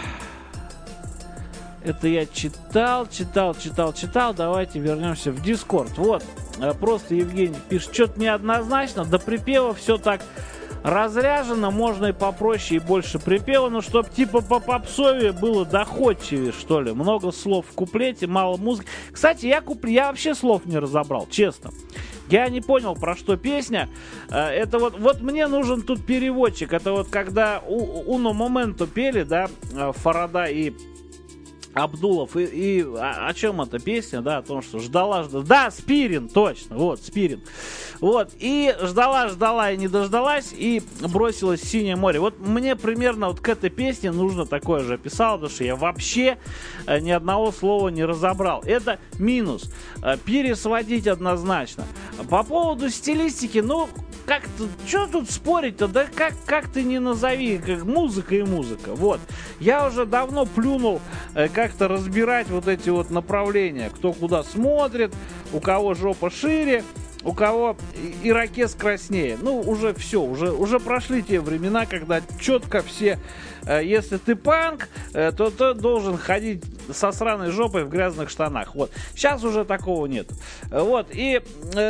читал, давайте вернемся в Дискорд. Вот, просто Евгений пишет, что-то неоднозначно, до припева все так разряжено, можно и попроще, и больше припева, но чтоб типа по попсове было доходчивее, что ли. Много слов в куплете, мало музыки. Кстати, я вообще слов не разобрал, честно. Я не понял, про что песня. Это вот мне нужен тут переводчик. Это вот когда Uno Momento пели, да, Фарада и Абдулов, и о чем эта песня, да, о том, что ждала, да, Спирин, точно, вот, Спирин, вот, и ждала и не дождалась, и бросилась в синее море. Вот мне примерно вот к этой песне нужно такое же описал, потому что я вообще ни одного слова не разобрал. Это минус, пересводить однозначно. По поводу стилистики, ну, что тут спорить-то? Да как ты не назови, как музыка и музыка. Вот. Я уже давно плюнул как-то разбирать вот эти вот направления. Кто куда смотрит, у кого жопа шире, у кого ирокез краснее. Ну, уже все, уже прошли те времена, когда четко все, если ты панк, то ты должен ходить со сраной жопой в грязных штанах. Вот. Сейчас уже такого нет. Вот. И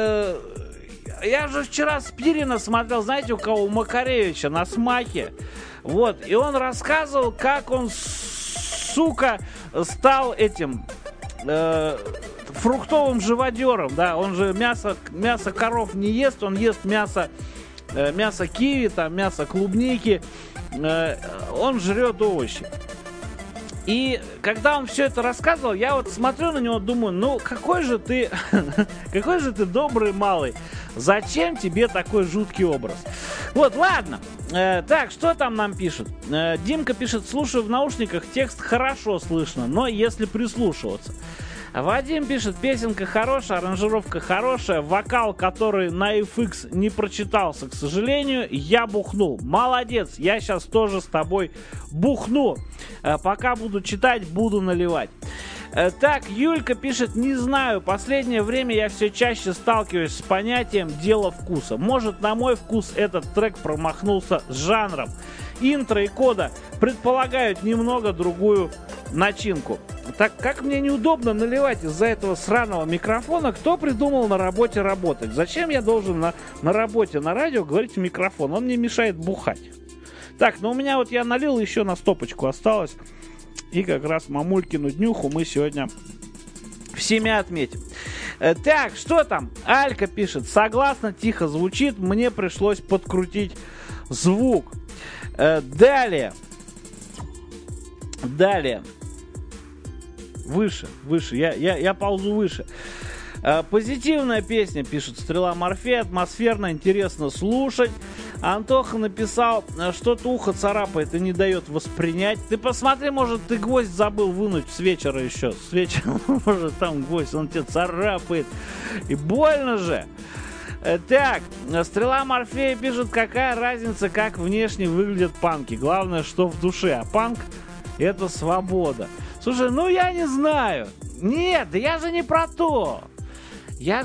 я же вчера Спирина смотрел, знаете, у кого? У Макаревича на Смаке. Вот. И он рассказывал, как он, сука, стал этим... фруктовым живодером, да, он же мясо коров не ест, он ест мясо киви, там, мясо клубники, он жрет овощи. И когда он все это рассказывал, я вот смотрю на него, думаю, ну какой же ты добрый малый, зачем тебе такой жуткий образ? Вот, ладно, так, что там нам пишут? Димка пишет, слушаю в наушниках, текст хорошо слышно, но если прислушиваться. Вадим пишет, песенка хорошая, аранжировка хорошая, вокал, который на FX не прочитался, к сожалению, я бухнул. Молодец, я сейчас тоже с тобой бухну. Пока буду читать, буду наливать. Так, Юлька пишет, не знаю, последнее время я все чаще сталкиваюсь с понятием «дело вкуса». Может, на мой вкус этот трек промахнулся с жанром. Интро и кода предполагают немного другую начинку. Так как мне неудобно наливать из-за этого сраного микрофона, кто придумал на работе работать? Зачем я должен на работе на радио говорить в микрофон? Он мне мешает бухать. Так, ну у меня вот я налил, еще на стопочку осталось. И как раз мамулькину днюху мы сегодня всеми отметим. Так, что там? Алька пишет, согласно, тихо звучит, мне пришлось подкрутить звук. Далее. Выше. Я ползу выше. Позитивная песня, пишет Стрела Морфея, атмосферно, интересно слушать. Антоха написал, что-то ухо царапает и не дает воспринять. Ты посмотри, может, ты гвоздь забыл вынуть с вечера еще. С вечера, может, там гвоздь, он тебе царапает. И больно же. Так, Стрела Морфея пишет, какая разница, как внешне выглядят панки. Главное, что в душе. А панк — это свобода. Слушай, ну я не знаю. Нет, да я же не про то. Я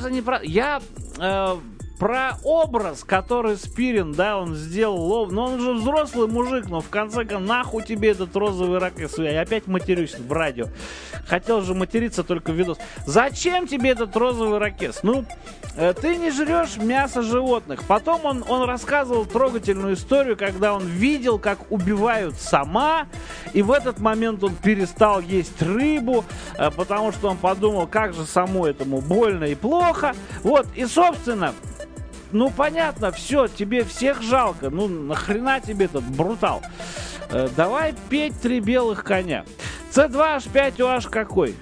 про образ, который Спирин, да, он сделал. Но он же взрослый мужик, но в конце концов, нахуй тебе этот розовый ирокез. Я опять матерюсь в радио. Хотел же материться только в видос. Зачем тебе этот розовый ирокез? Ну, ты не жрешь мясо животных. Потом он рассказывал трогательную историю, когда он видел, как убивают сама, и в этот момент он перестал есть рыбу, потому что он подумал, как же саму этому больно и плохо. Вот, и собственно, ну понятно, все, тебе всех жалко. Ну нахрена тебе этот брутал? Давай петь «Три белых коня». C2H5OH какой?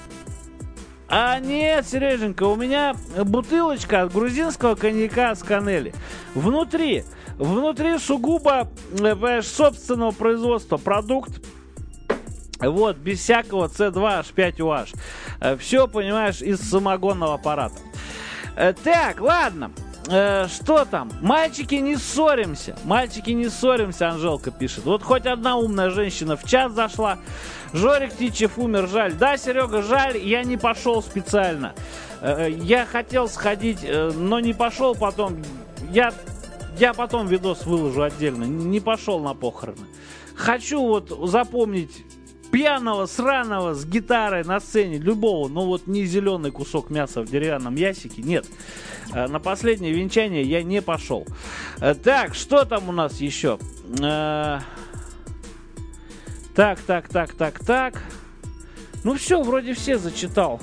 А нет, Сереженька, у меня бутылочка от грузинского коньяка с канели. Внутри сугубо собственного производства продукт. Вот, без всякого C2H5OH. Все, понимаешь, из самогонного аппарата. Так, ладно. Что там? Мальчики, не ссоримся. Анжелка пишет. Вот хоть одна умная женщина в чат зашла. Жорик Тичев умер, жаль. Да, Серега, жаль, я не пошел специально. Я хотел сходить, но не пошел потом. Я потом видос выложу отдельно. Не пошел на похороны. Хочу вот запомнить пьяного, сраного, с гитарой на сцене, любого, но вот не зеленый кусок мяса в деревянном ящике, нет. На последнее венчание я не пошел. Так, что там у нас еще? Так. Ну все, вроде все зачитал.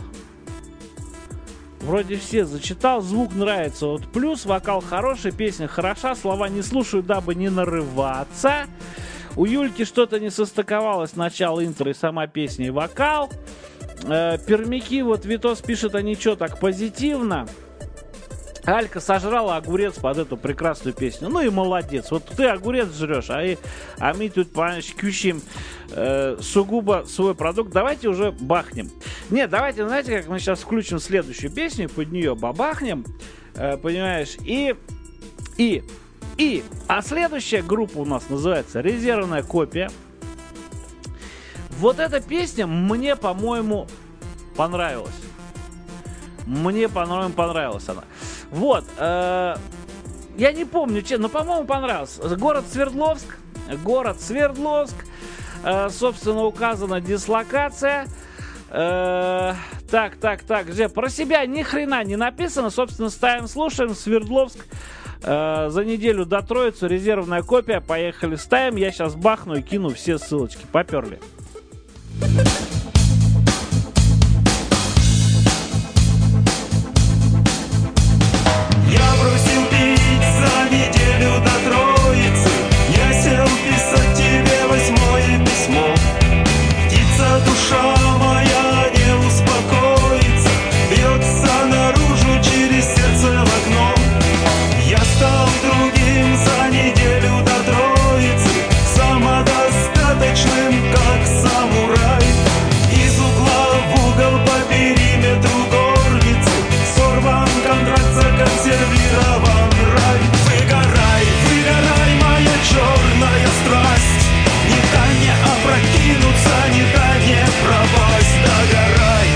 Звук нравится. Вот плюс, вокал хороший, песня хороша, слова не слушаю, дабы не нарываться. У Юльки что-то не состыковалось, начало интро и сама песня и вокал. Пермяки, вот Витос пишет, а ничего, так позитивно. Алька сожрала огурец под эту прекрасную песню. Ну и молодец. Вот ты огурец жрешь, а мы тут, понимаешь, кющим сугубо свой продукт. Давайте уже бахнем. Нет, давайте, знаете, как мы сейчас включим следующую песню, под нее бабахнем, понимаешь, и А следующая группа у нас называется «Резервная копия». Вот эта песня мне, по-моему, понравилась. Мне, по-моему, понравилась она. Вот. Я не помню, но, по-моему, понравилась. Город Свердловск. Собственно, указана дислокация. Так. Где? Про себя ни хрена не написано. Собственно, ставим, слушаем. Свердловск. За неделю до Троицу. Резервная копия. Поехали, ставим. Я сейчас бахну и кину все ссылочки. Поперли. Я бросил пить за неделю до Троицы. Я сел писать тебе 8-е письмо. Птица, душа моя не успокоится, бьется наружу через сердце в окно. Я стал другим за неделю до Троицы, самодостаточным, как самурай. Из угла в угол по периметру горницы сорван контракт, законсервирован рай. Выгорай, моя черная страсть, не дай мне опрокинуться, не дай мне пропасть. Догорай,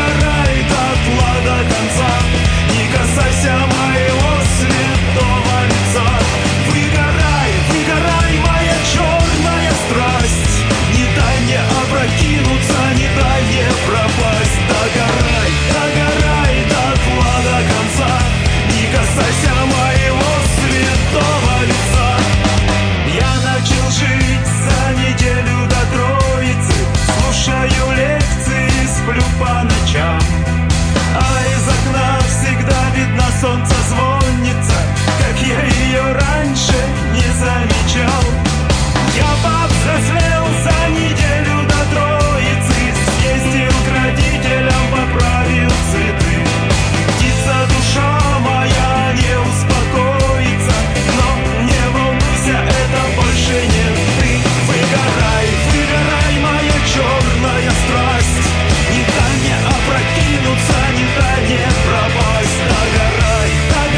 дотла до конца, не касайся моего святого лица. Выгорай, моя черная страсть, не дай мне опрокинуться, не дай мне пропасть. Догорай, дотла до конца, не касайся моего святого лица. Я начал жить за неделю до Троицы, слушаю лекции, сплю по ночам, а из окна всегда видно солнцезвонница, как я ее раньше не замечал. Я повзрослел за неделю до Троицы, съездил к родителям, поправил цветы. Птица, душа моя не успокоится, но не волнуйся, это больше не ты. Выгорай, моя черная страсть, не дай мне опрокинуться, не дай мне пропасть. Догорай,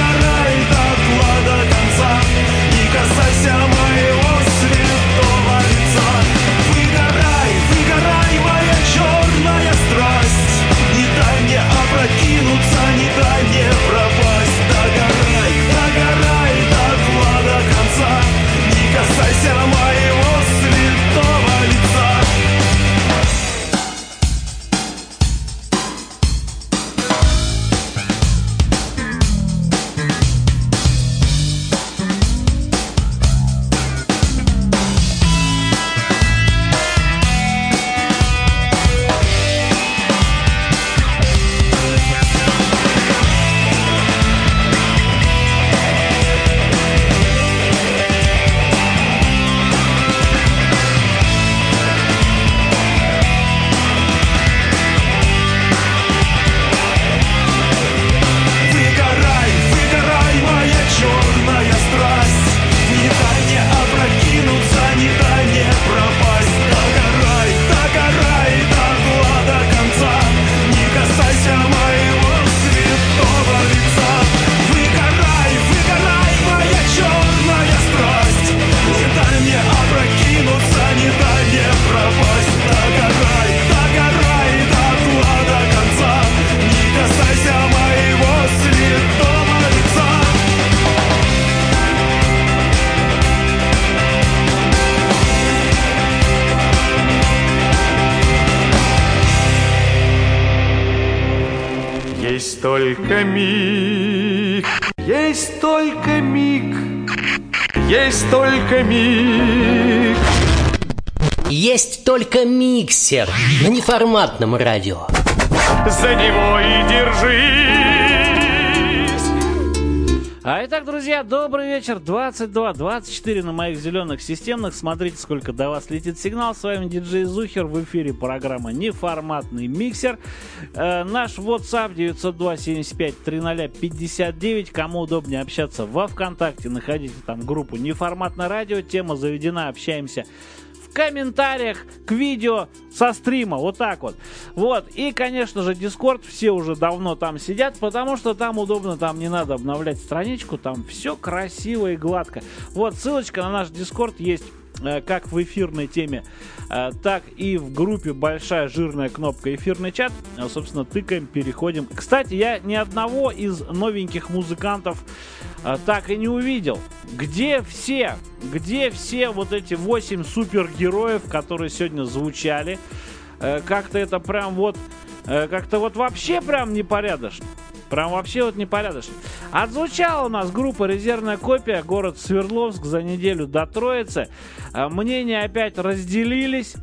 дотла до конца, не касайся моего святого лица. Выгорай, моя черная страсть, не дай мне опрокинуться, не дай мне пропасть. Догорай, дотла до конца, не касайся моего святого лица. Выгорай, моя черная страсть, не дай мне опрокинуться, не дай мне пропасть. Догорай, дотла до конца, не касайся моего святого лица. Выгорай, моя черная страсть, не дай мне опрокинуться, не дай мне пропасть. Догорай, дотла до конца, не касайся моего святого лица. Есть только миг, есть только миг, есть только миг. Есть только миксер на неформатном радио. За него и держись. Итак, друзья, добрый вечер. 22:24 на моих зеленых системных. Смотрите, сколько до вас летит сигнал. С вами диджей Зухер. В эфире программа «Неформатный миксер». Наш WhatsApp 902-75-00-59. Кому удобнее общаться во ВКонтакте, находите там группу «Неформатное радио». Тема заведена. Общаемся комментариях к видео со стрима. Вот так вот. Вот. И, конечно же, Discord. Все уже давно там сидят, потому что там удобно, там не надо обновлять страничку. Там все красиво и гладко. Вот, ссылочка на наш Discord есть как в эфирной теме, так и в группе большая жирная кнопка «Эфирный чат». Собственно, тыкаем, переходим. Кстати, я ни одного из новеньких музыкантов так и не увидел. Где все? Где все вот эти 8 супергероев, которые сегодня звучали? Как-то это прям вот... Как-то вот вообще прям непорядочно. Прям вообще вот непорядочно. Отзвучала у нас группа «Резервная копия», город Свердловск, за неделю до Троицы. Мнения опять разделились.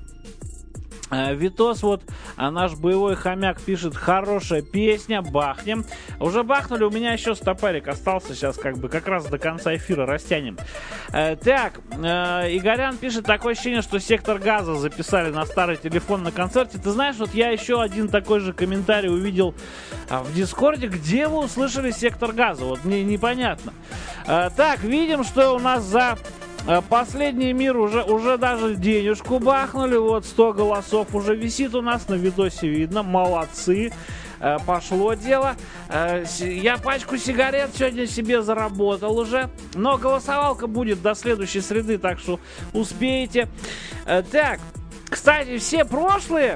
Витос, вот наш боевой хомяк, пишет: хорошая песня, бахнем. Уже бахнули, у меня еще стопарик остался, сейчас как раз до конца эфира растянем. Так, Игорян пишет: такое ощущение, что «Сектор газа» записали на старый телефон на концерте. Ты знаешь, вот я еще один такой же комментарий увидел в Дискорде. Где вы услышали «Сектор газа»? Вот мне непонятно. Так, видим, что у нас за... Последний мир уже даже денежку бахнули. Вот 100 голосов уже висит у нас на видосе, видно. Молодцы. Пошло дело. Я пачку сигарет сегодня себе заработал уже. Но голосовалка будет до следующей среды, так что успеете. Так, кстати, все прошлые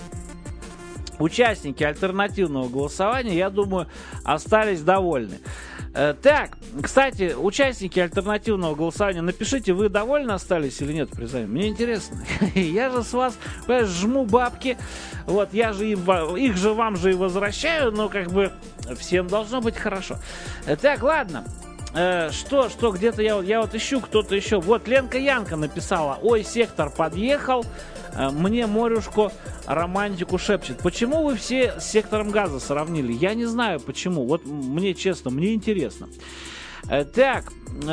участники альтернативного голосования, я думаю, остались довольны. Так, кстати, участники альтернативного голосования, напишите, вы довольны остались или нет, признаю. Мне интересно. Я же с вас, понимаешь, жму бабки. Вот, я же их же вам же и возвращаю, но как бы всем должно быть хорошо. Так, ладно. Что, где-то я вот ищу, кто-то еще. Вот, Ленка Янка написала: ой, «Сектор» подъехал, мне Морюшко романтику шепчет. Почему вы все с «Сектором газа» сравнили? Я не знаю почему. Вот мне честно, мне интересно. Так,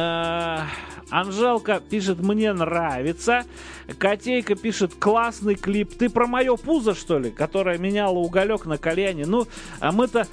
Анжелка пишет: мне нравится. Котейка пишет: классный клип. Ты про мое пузо, что ли, которое меняло уголек на кальяне? Ну, мы-то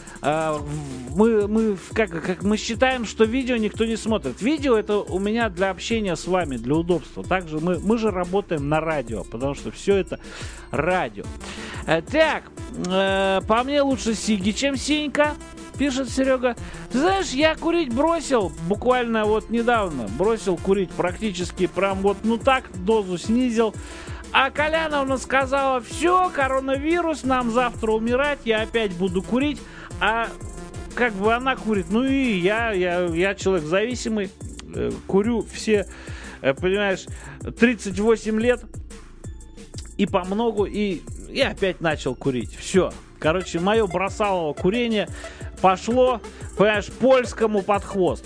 мы считаем, что видео никто не смотрит. Видео — это у меня для общения с вами, для удобства. Также мы же работаем на радио, потому что все это радио. Так, по мне лучше Сиги, чем Сенька, пишет Серега. Ты знаешь, я курить бросил буквально вот недавно. Бросил курить практически прям вот, ну так, дозу снизил. А Коляновна сказала: все, коронавирус, нам завтра умирать, я опять буду курить. А как бы она курит, ну и я человек зависимый, курю все, понимаешь, 38 лет и по многу, и я опять начал курить. Все. Короче, мое бросалово курение пошло, понимаешь, польскому под хвост.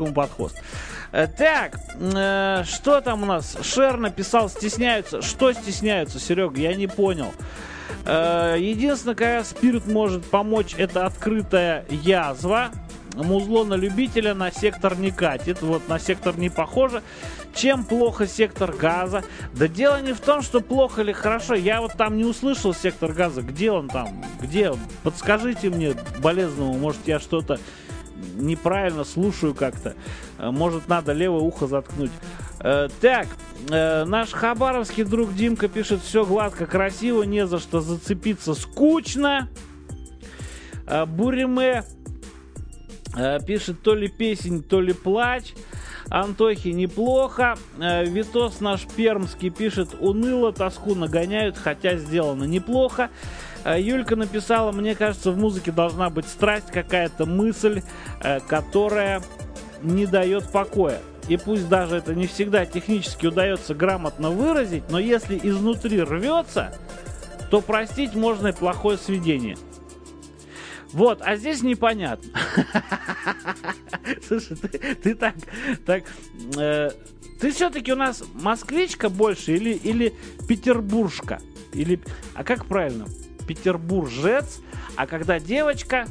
Так, что там у нас? Шер написал: стесняются. Что стесняются, Серега? Я не понял. Единственное, когда спирт может помочь, это открытая язва. Музло на любителя, на «Сектор» не катит. Вот на «Сектор» не похоже. Чем плохо «Сектор газа»? Да дело не в том, что плохо или хорошо. Я вот там не услышал «Сектор газа». Где он там? Где он? Подскажите мне, болезненному. Может, я что-то неправильно слушаю как-то. Может, надо левое ухо заткнуть. Так, наш хабаровский друг Димка пишет: все гладко, красиво, не за что зацепиться, скучно. Буриме пишет: то ли песень, то ли плач. Антохи неплохо. Витос наш пермский пишет: уныло, тоску нагоняют, хотя сделано неплохо. Юлька написала: мне кажется, в музыке должна быть страсть, какая-то мысль, которая не дает покоя. И пусть даже это не всегда технически удается грамотно выразить, но если изнутри рвется, то простить можно и плохое сведение. Вот, а здесь непонятно. Слушай, ты так, ты все-таки у нас москвичка больше или петербуржка? Или, а как правильно? Петербуржец, а когда девочка,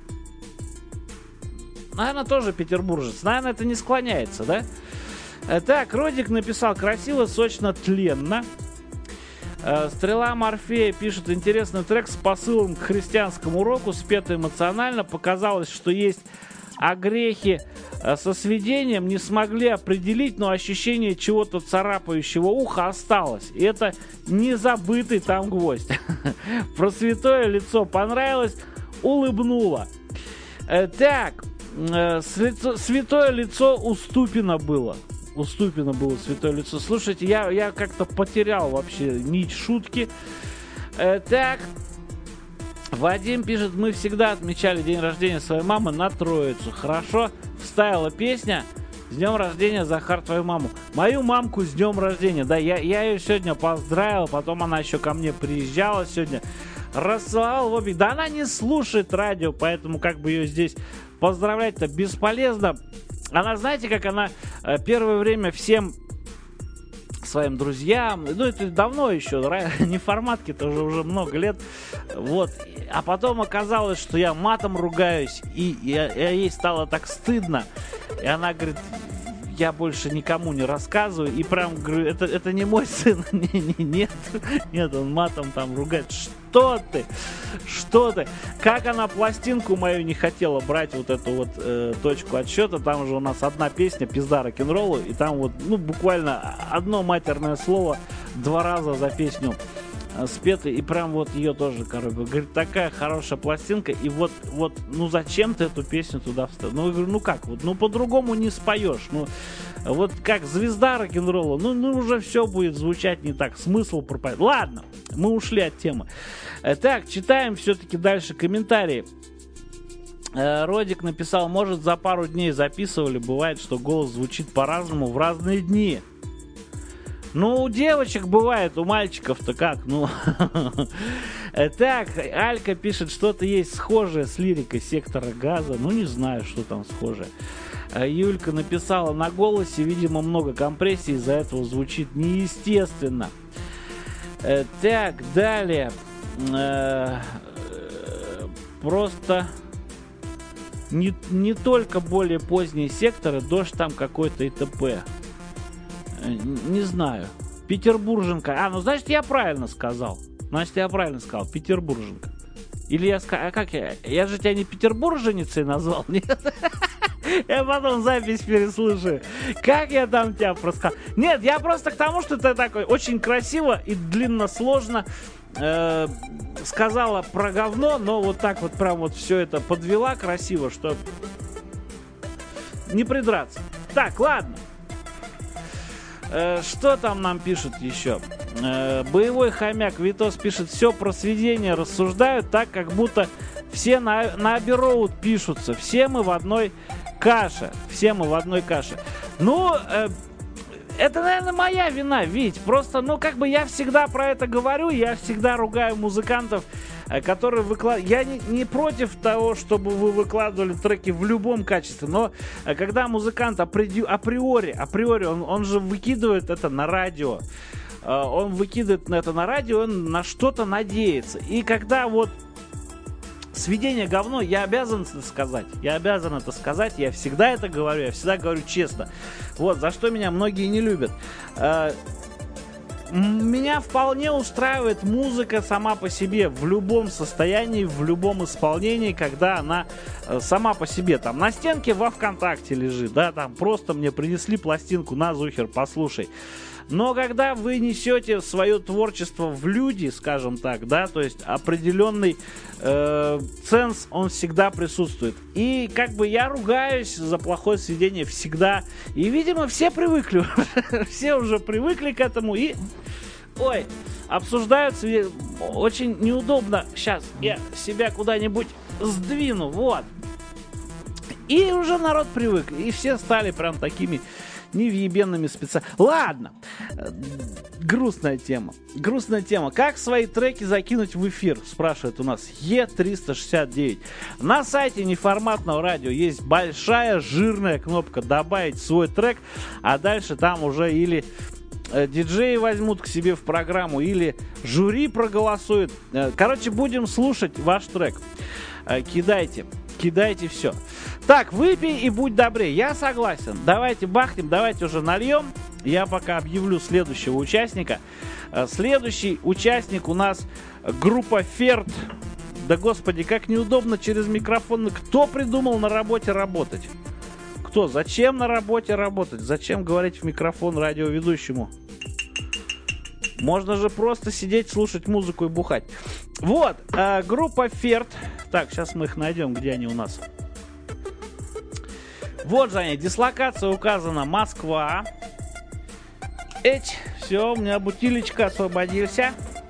наверное, тоже петербуржец. Наверное, это не склоняется, да? Так, Родик написал: красиво, сочно, тленно. Стрела Морфея пишет: интересный трек с посылом к христианскому уроку, спето эмоционально. Показалось, что есть огрехи со сведением не смогли определить, но ощущение чего-то царапающего уха осталось. И это не забытый там гвоздь. Про святое лицо понравилось, улыбнула. Так, святое лицо у Ступина было. У Ступина было святое лицо. Слушайте, я как-то потерял вообще нить шутки. Так, Вадим пишет, мы всегда отмечали день рождения своей мамы на Троицу. Хорошо, вставила песня. С днем рождения, Захар, твою маму. Мою мамку с днем рождения. Да, я ее сегодня поздравил, потом она еще ко мне приезжала сегодня. Рассылал в обе. Да она не слушает радио, поэтому как бы ее здесь поздравлять-то бесполезно. Она, знаете, как она первое время всем своим друзьям, ну это давно еще, не форматки-то уже много лет, вот, а потом оказалось, что я матом ругаюсь, и ей стало так стыдно, и она говорит, я больше никому не рассказываю, и прям говорю, это не мой сын, нет, он матом там ругает, что ты, как она пластинку мою не хотела брать, вот эту вот точку отсчета, там же у нас одна песня, пизда рок-н-роллу, и там вот, ну, буквально одно матерное слово 2 раза за песню спеты, и прям вот ее тоже, короче, говорит, такая хорошая пластинка, и вот, ну зачем ты эту песню туда вставил? Ну, я говорю, ну как, вот, ну по-другому не споешь, ну, вот как звезда рок-н-ролла, ну уже все будет звучать не так, смысл пропадет. Ладно, мы ушли от темы. Так, читаем все-таки дальше комментарии. Родик написал, может, за пару дней записывали, бывает, что голос звучит по-разному в разные дни. Ну, у девочек бывает, у мальчиков-то как, ну. Так, Алька пишет, что-то есть схожее с лирикой Сектора Газа. Ну, не знаю, что там схожее. Юлька написала, на голосе, видимо, много компрессии, из-за этого звучит неестественно. Так, далее. Просто не только более поздние секторы, дождь там какой-то и т.п. Не знаю. Петербурженка. Ну, значит, я правильно сказал. Петербурженка. Или я сказал... А как я? Я же тебя не петербурженицей назвал, нет? Я потом запись переслушаю. Как я там тебя просказал? Нет, я просто к тому, что ты такой очень красиво и длинносложно сказала про говно, но вот так вот прям вот все это подвела красиво, что не придраться. Так, ладно. Что там нам пишут еще? Боевой хомяк Витос пишет, все про сведения рассуждают так, как будто все на Abbey Road пишутся. Все мы в одной каше. Ну, это, наверное, моя вина, Вить. Просто, ну, как бы я всегда про это говорю, я всегда ругаю музыкантов, которые выкладывают. Я не против того, чтобы вы выкладывали треки в любом качестве, но когда музыкант априори, он же выкидывает это на радио. Он выкидывает это на радио, он на что-то надеется. И когда вот сведение говно, я обязан это сказать. Я всегда это говорю, я всегда говорю честно. Вот, за что меня многие не любят. Меня вполне устраивает музыка сама по себе в любом состоянии, в любом исполнении, когда она сама по себе там на стенке во ВКонтакте лежит, да, там просто мне принесли пластинку, на, Зухер, послушай. Но когда вы несете свое творчество в люди, скажем так, да, то есть определенный ценз, он всегда присутствует. И как бы я ругаюсь за плохое сведение всегда. И, видимо, все привыкли, все уже привыкли к этому и... Ой, обсуждают очень неудобно. Сейчас я себя куда-нибудь сдвину, вот. И уже народ привык, и все стали прям такими невъебенными специалистами. Ладно, грустная тема. Как свои треки закинуть в эфир, спрашивает у нас Е369. На сайте неформатного радио есть большая жирная кнопка «Добавить свой трек», а дальше там уже или диджеи возьмут к себе в программу, или жюри проголосует. Короче, будем слушать ваш трек. Кидайте все. Так, выпей и будь добрее. Я согласен. Давайте бахнем, давайте уже нальем. Я пока объявлю следующего участника. Следующий участник у нас группа Ферд. Да господи, как неудобно через микрофон. Кто придумал на работе работать? кто? Зачем на работе работать? Зачем говорить в микрофон радиоведущему? Можно же просто сидеть, слушать музыку и бухать. Вот, группа Ферд. Так, сейчас мы их найдем, где они у нас. Вот же они, дислокация указана Москва. Все, у меня бутылечка освободился.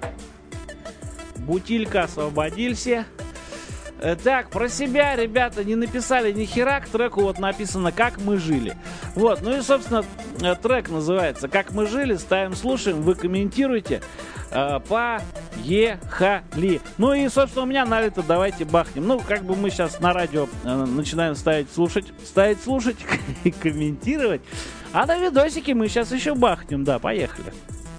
Бутилька освободился. Так, про себя ребята не написали ни хера, к треку вот написано «Как мы жили». Вот, ну и, собственно, трек называется «Как мы жили». Ставим, слушаем, вы комментируете. Поехали. Ну и, собственно, у меня налито, давайте бахнем. Ну, как бы мы сейчас на радио начинаем ставить, слушать и комментировать. А на видосике мы сейчас еще бахнем. Да, поехали.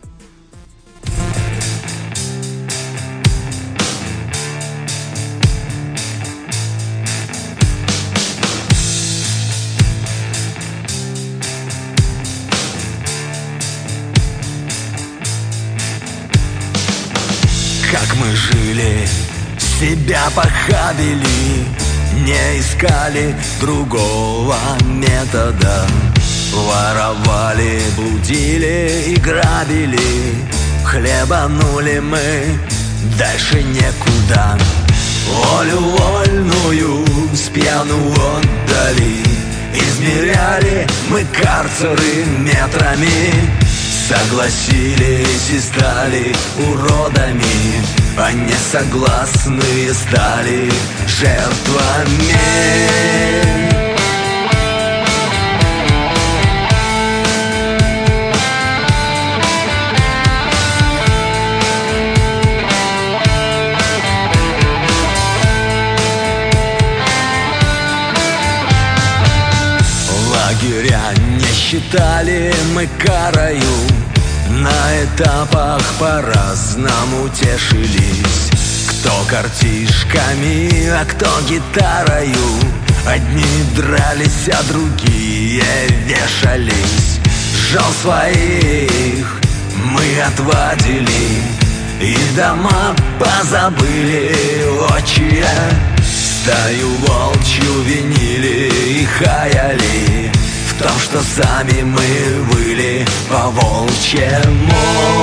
Как мы жили, себя похабили, не искали другого метода. Воровали, блудили и грабили, хлебанули мы, дальше некуда. Волю вольную спьяну отдали, измеряли мы карцеры метрами. Согласились и стали уродами, а несогласные стали жертвами. Лагеря не считали мы карою, на этапах по-разному тешились. Кто картишками, а кто гитарою. Одни дрались, а другие вешались. Жен своих мы отводили, и дома позабыли отчие. Стаю волчью винили и хаяли в том, что сами мы выли по-волчьему.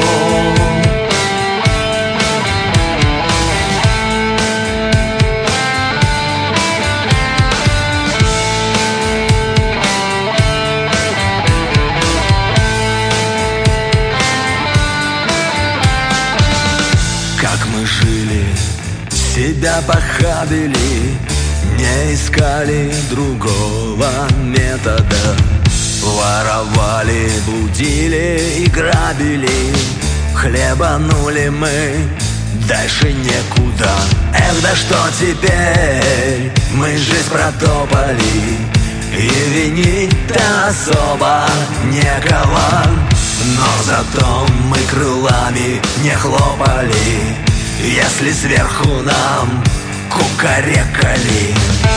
Как мы жили, себя похабили, не искали другого метода. Воровали, блудили и грабили, хлебанули мы, дальше некуда. Эх, да что теперь, мы жизнь протопали, и винить-то особо некого. Но зато мы крылами не хлопали, если сверху нам кукарекали.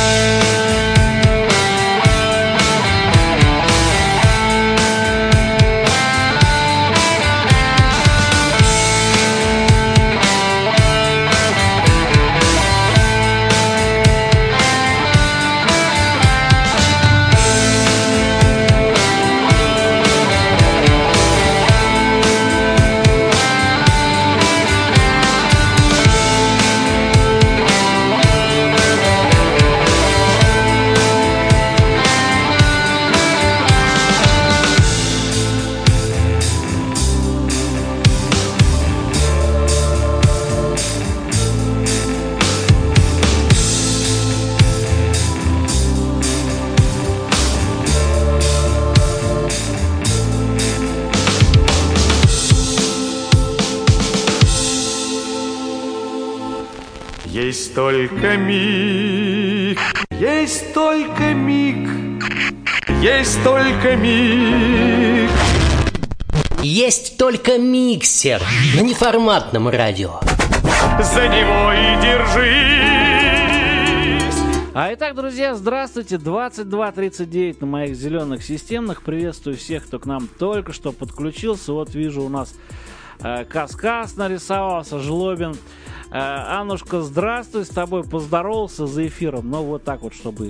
Есть только миг, есть только миг, есть только миг. Есть только миксер на неформатном радио. За него и держись. А итак, друзья, здравствуйте, 22:39 на моих зеленых системных. Приветствую всех, кто к нам только что подключился. Вот вижу, у нас Каскас нарисовался, Жлобин. Аннушка, здравствуй, с тобой поздоровался за эфиром. Но вот так вот, чтобы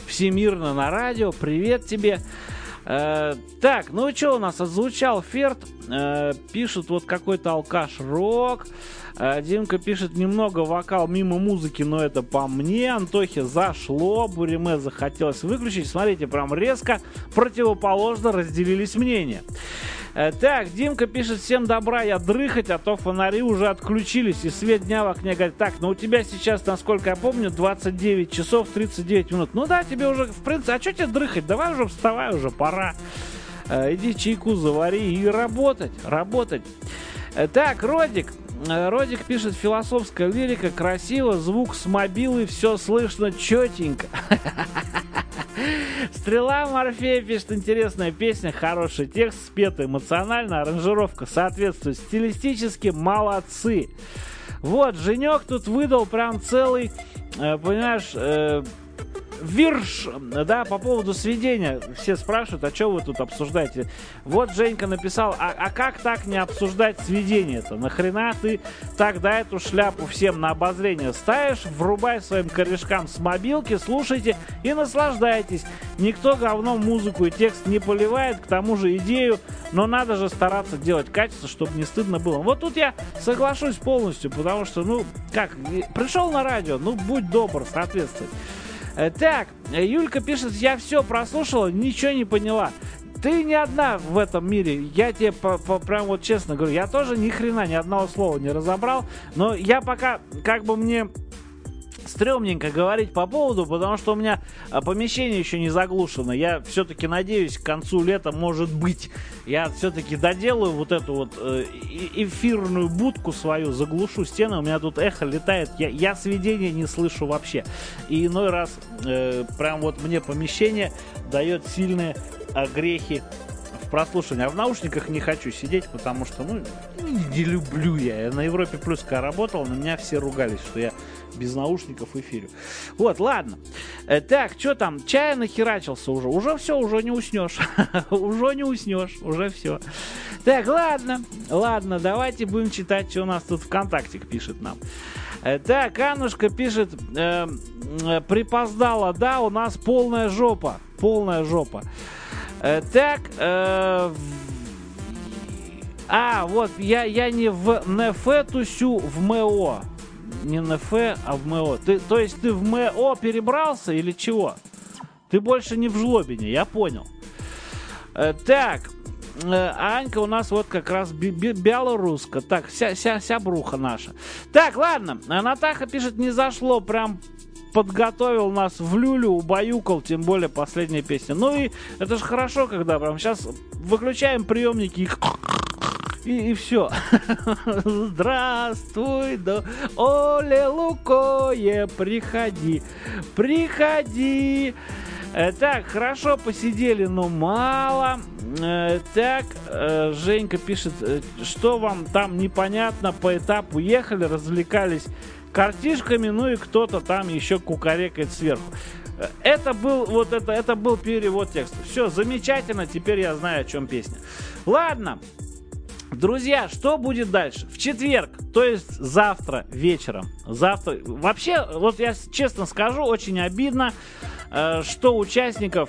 всемирно на радио. Привет тебе. Так, ну что у нас? Отзвучал Ферд. Пишет вот какой-то алкаш рок. Димка пишет, немного вокал мимо музыки, но это по мне. Антохе зашло, Буриме захотелось выключить. Смотрите, прям резко противоположно разделились мнения. Так, Димка пишет, всем добра, я дрыхать, а то фонари уже отключились. И свет дня в окне говорит, так, ну у тебя сейчас, насколько я помню, 29 часов 39 минут. Ну да, тебе уже, в принципе, а что тебе дрыхать? Давай уже вставай, уже пора. Иди чайку завари и работать. Так, Родик пишет, философская лирика, красиво, звук с мобилы, все слышно четенько. Стрела Морфея пишет, интересная песня, хороший текст, спета эмоционально, аранжировка соответствует стилистически, молодцы. Вот, Женек тут выдал прям целый, понимаешь, вирш, да, по поводу сведения. Все спрашивают, а что вы тут обсуждаете? Вот Женька написал, а как так не обсуждать сведение-то? Нахрена ты тогда эту шляпу всем на обозрение ставишь? Врубай своим корешкам с мобилки, слушайте и наслаждайтесь. Никто говном музыку и текст не поливает, к тому же идею, но надо же стараться делать качество, чтобы не стыдно было. Вот тут я соглашусь полностью, потому что, ну, как, пришел на радио, ну, будь добр, соответствовать. Так, Юлька пишет, я все прослушала, ничего не поняла. Ты не одна в этом мире, я тебе прям вот честно говорю, я тоже ни хрена ни одного слова не разобрал, но я пока, как бы мне стрёмненько говорить по поводу, потому что у меня помещение еще не заглушено. Я все-таки надеюсь, к концу лета, может быть, я все-таки доделаю вот эту вот эфирную будку свою, заглушу стены, у меня тут эхо летает, я сведения не слышу вообще. И иной раз прям вот мне помещение дает сильные огрехи в прослушивании. А в наушниках не хочу сидеть, потому что, ну, не люблю я. На Европе Плюс, когда работал, на меня все ругались, что я без наушников эфирю. Вот, ладно. Так, что там? Чай нахерачился уже. Уже все, уже не уснешь. Уже не уснешь. Уже все. Так, ладно, давайте будем читать, что у нас тут ВКонтакте пишет нам. Так, Аннушка пишет, припоздала, да, у нас полная жопа. Так, вот, я не в НФ тусю, в МО. Не НФ, а в МО. То есть ты в МО перебрался или чего? Ты больше не в Жлобине, я понял. Так, Анька у нас вот как раз белоруска. Так, вся бруха наша. Так, ладно, Натаха пишет, не зашло, прям подготовил нас в люлю, убаюкал, тем более последняя песня. Ну и это же хорошо, когда прям сейчас выключаем приемники и все. Здравствуй, да, Оле Лукое, приходи. Так, хорошо посидели, но мало. Так, Женька пишет, что вам там непонятно, по этапу ехали, развлекались картишками, ну и кто-то там еще кукарекает сверху. Это был перевод текста. Все, замечательно, теперь я знаю, о чем песня. Ладно, друзья, что будет дальше? В четверг, то есть завтра вечером. Вообще, вот я честно скажу, очень обидно, что участников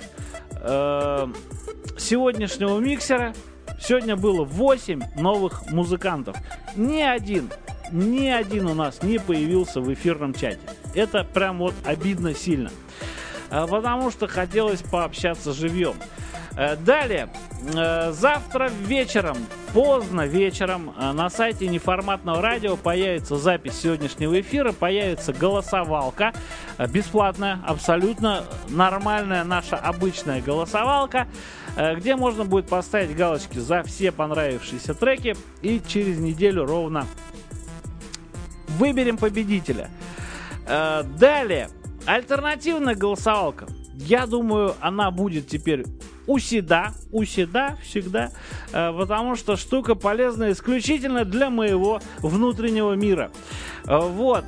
сегодняшнего миксера сегодня было 8 новых музыкантов. Ни один у нас не появился в эфирном чате. Это прям вот обидно сильно. Потому что хотелось пообщаться живьем. Далее. Завтра вечером, поздно вечером, на сайте Неформатного радио появится запись сегодняшнего эфира, появится голосовалка. Бесплатная, абсолютно нормальная наша обычная голосовалка, где можно будет поставить галочки за все понравившиеся треки. И через неделю ровно выберем победителя. Далее. Альтернативная голосовалка. Я думаю, она будет теперь всегда, потому что штука полезна исключительно для моего внутреннего мира. Вот.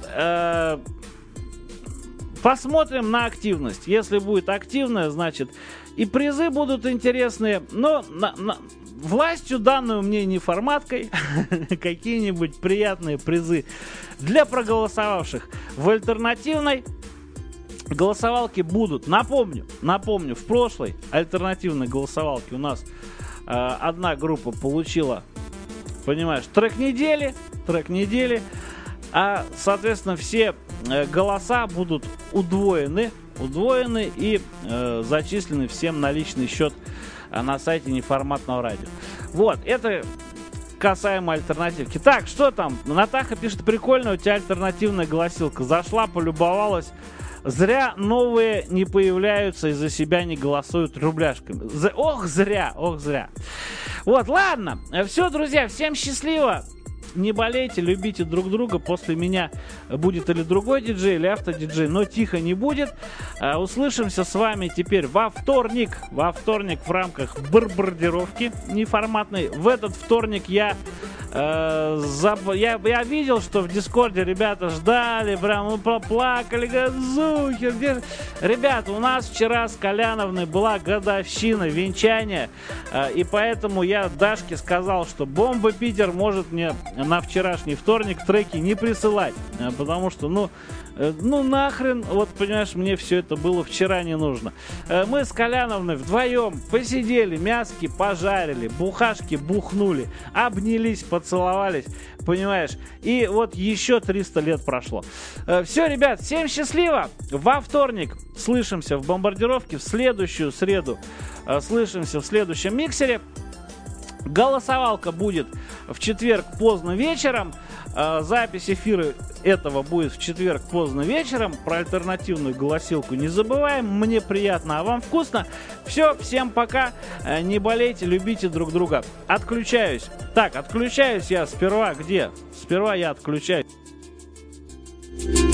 Посмотрим на активность. Если будет активная, значит и призы будут интересные. Но властью, данную мне неформаткой, какие-нибудь приятные призы для проголосовавших в альтернативной Голосовалки будут. Напомню, в прошлой альтернативной голосовалке у нас одна группа получила, понимаешь, трек недели, а, соответственно, все голоса будут удвоены и зачислены всем на личный счет на сайте Неформатного радио. Вот, это касаемо альтернативки. Так, что там? Натаха пишет: прикольно, у тебя альтернативная голосилка. Зашла, полюбовалась. Зря новые не появляются, из-за себя не голосуют рубляшками. Ох, зря. Вот, ладно. Все, друзья, всем счастливо. Не болейте, любите друг друга. После меня будет или другой диджей, или автодиджей, но тихо не будет. Услышимся с вами теперь во вторник в рамках бомбардировки неформатной. В этот вторник я видел, что в Дискорде ребята ждали, прям поплакали, говорят: Зухер, где же? Ребята, у нас вчера с Коляновной была годовщина венчания, и поэтому я Дашке сказал, что Бомба Питер может мне на вчерашний вторник треки не присылать, потому что, ну нахрен, вот понимаешь, мне все это было вчера не нужно. Мы с Коляновной вдвоем посидели, мяски пожарили, бухашки бухнули, обнялись, поцеловались, понимаешь, и вот еще 300 лет прошло. Все, ребят, всем счастливо. Во вторник слышимся в бомбардировке, в следующую среду слышимся в следующем миксере. Голосовалка будет в четверг поздно вечером. Запись эфира этого будет в четверг поздно вечером. Про альтернативную голосилку не забываем. Мне приятно, а вам вкусно. Все, всем пока. Не болейте, любите друг друга. Отключаюсь. Так, отключаюсь я сперва где? Сперва я отключаюсь.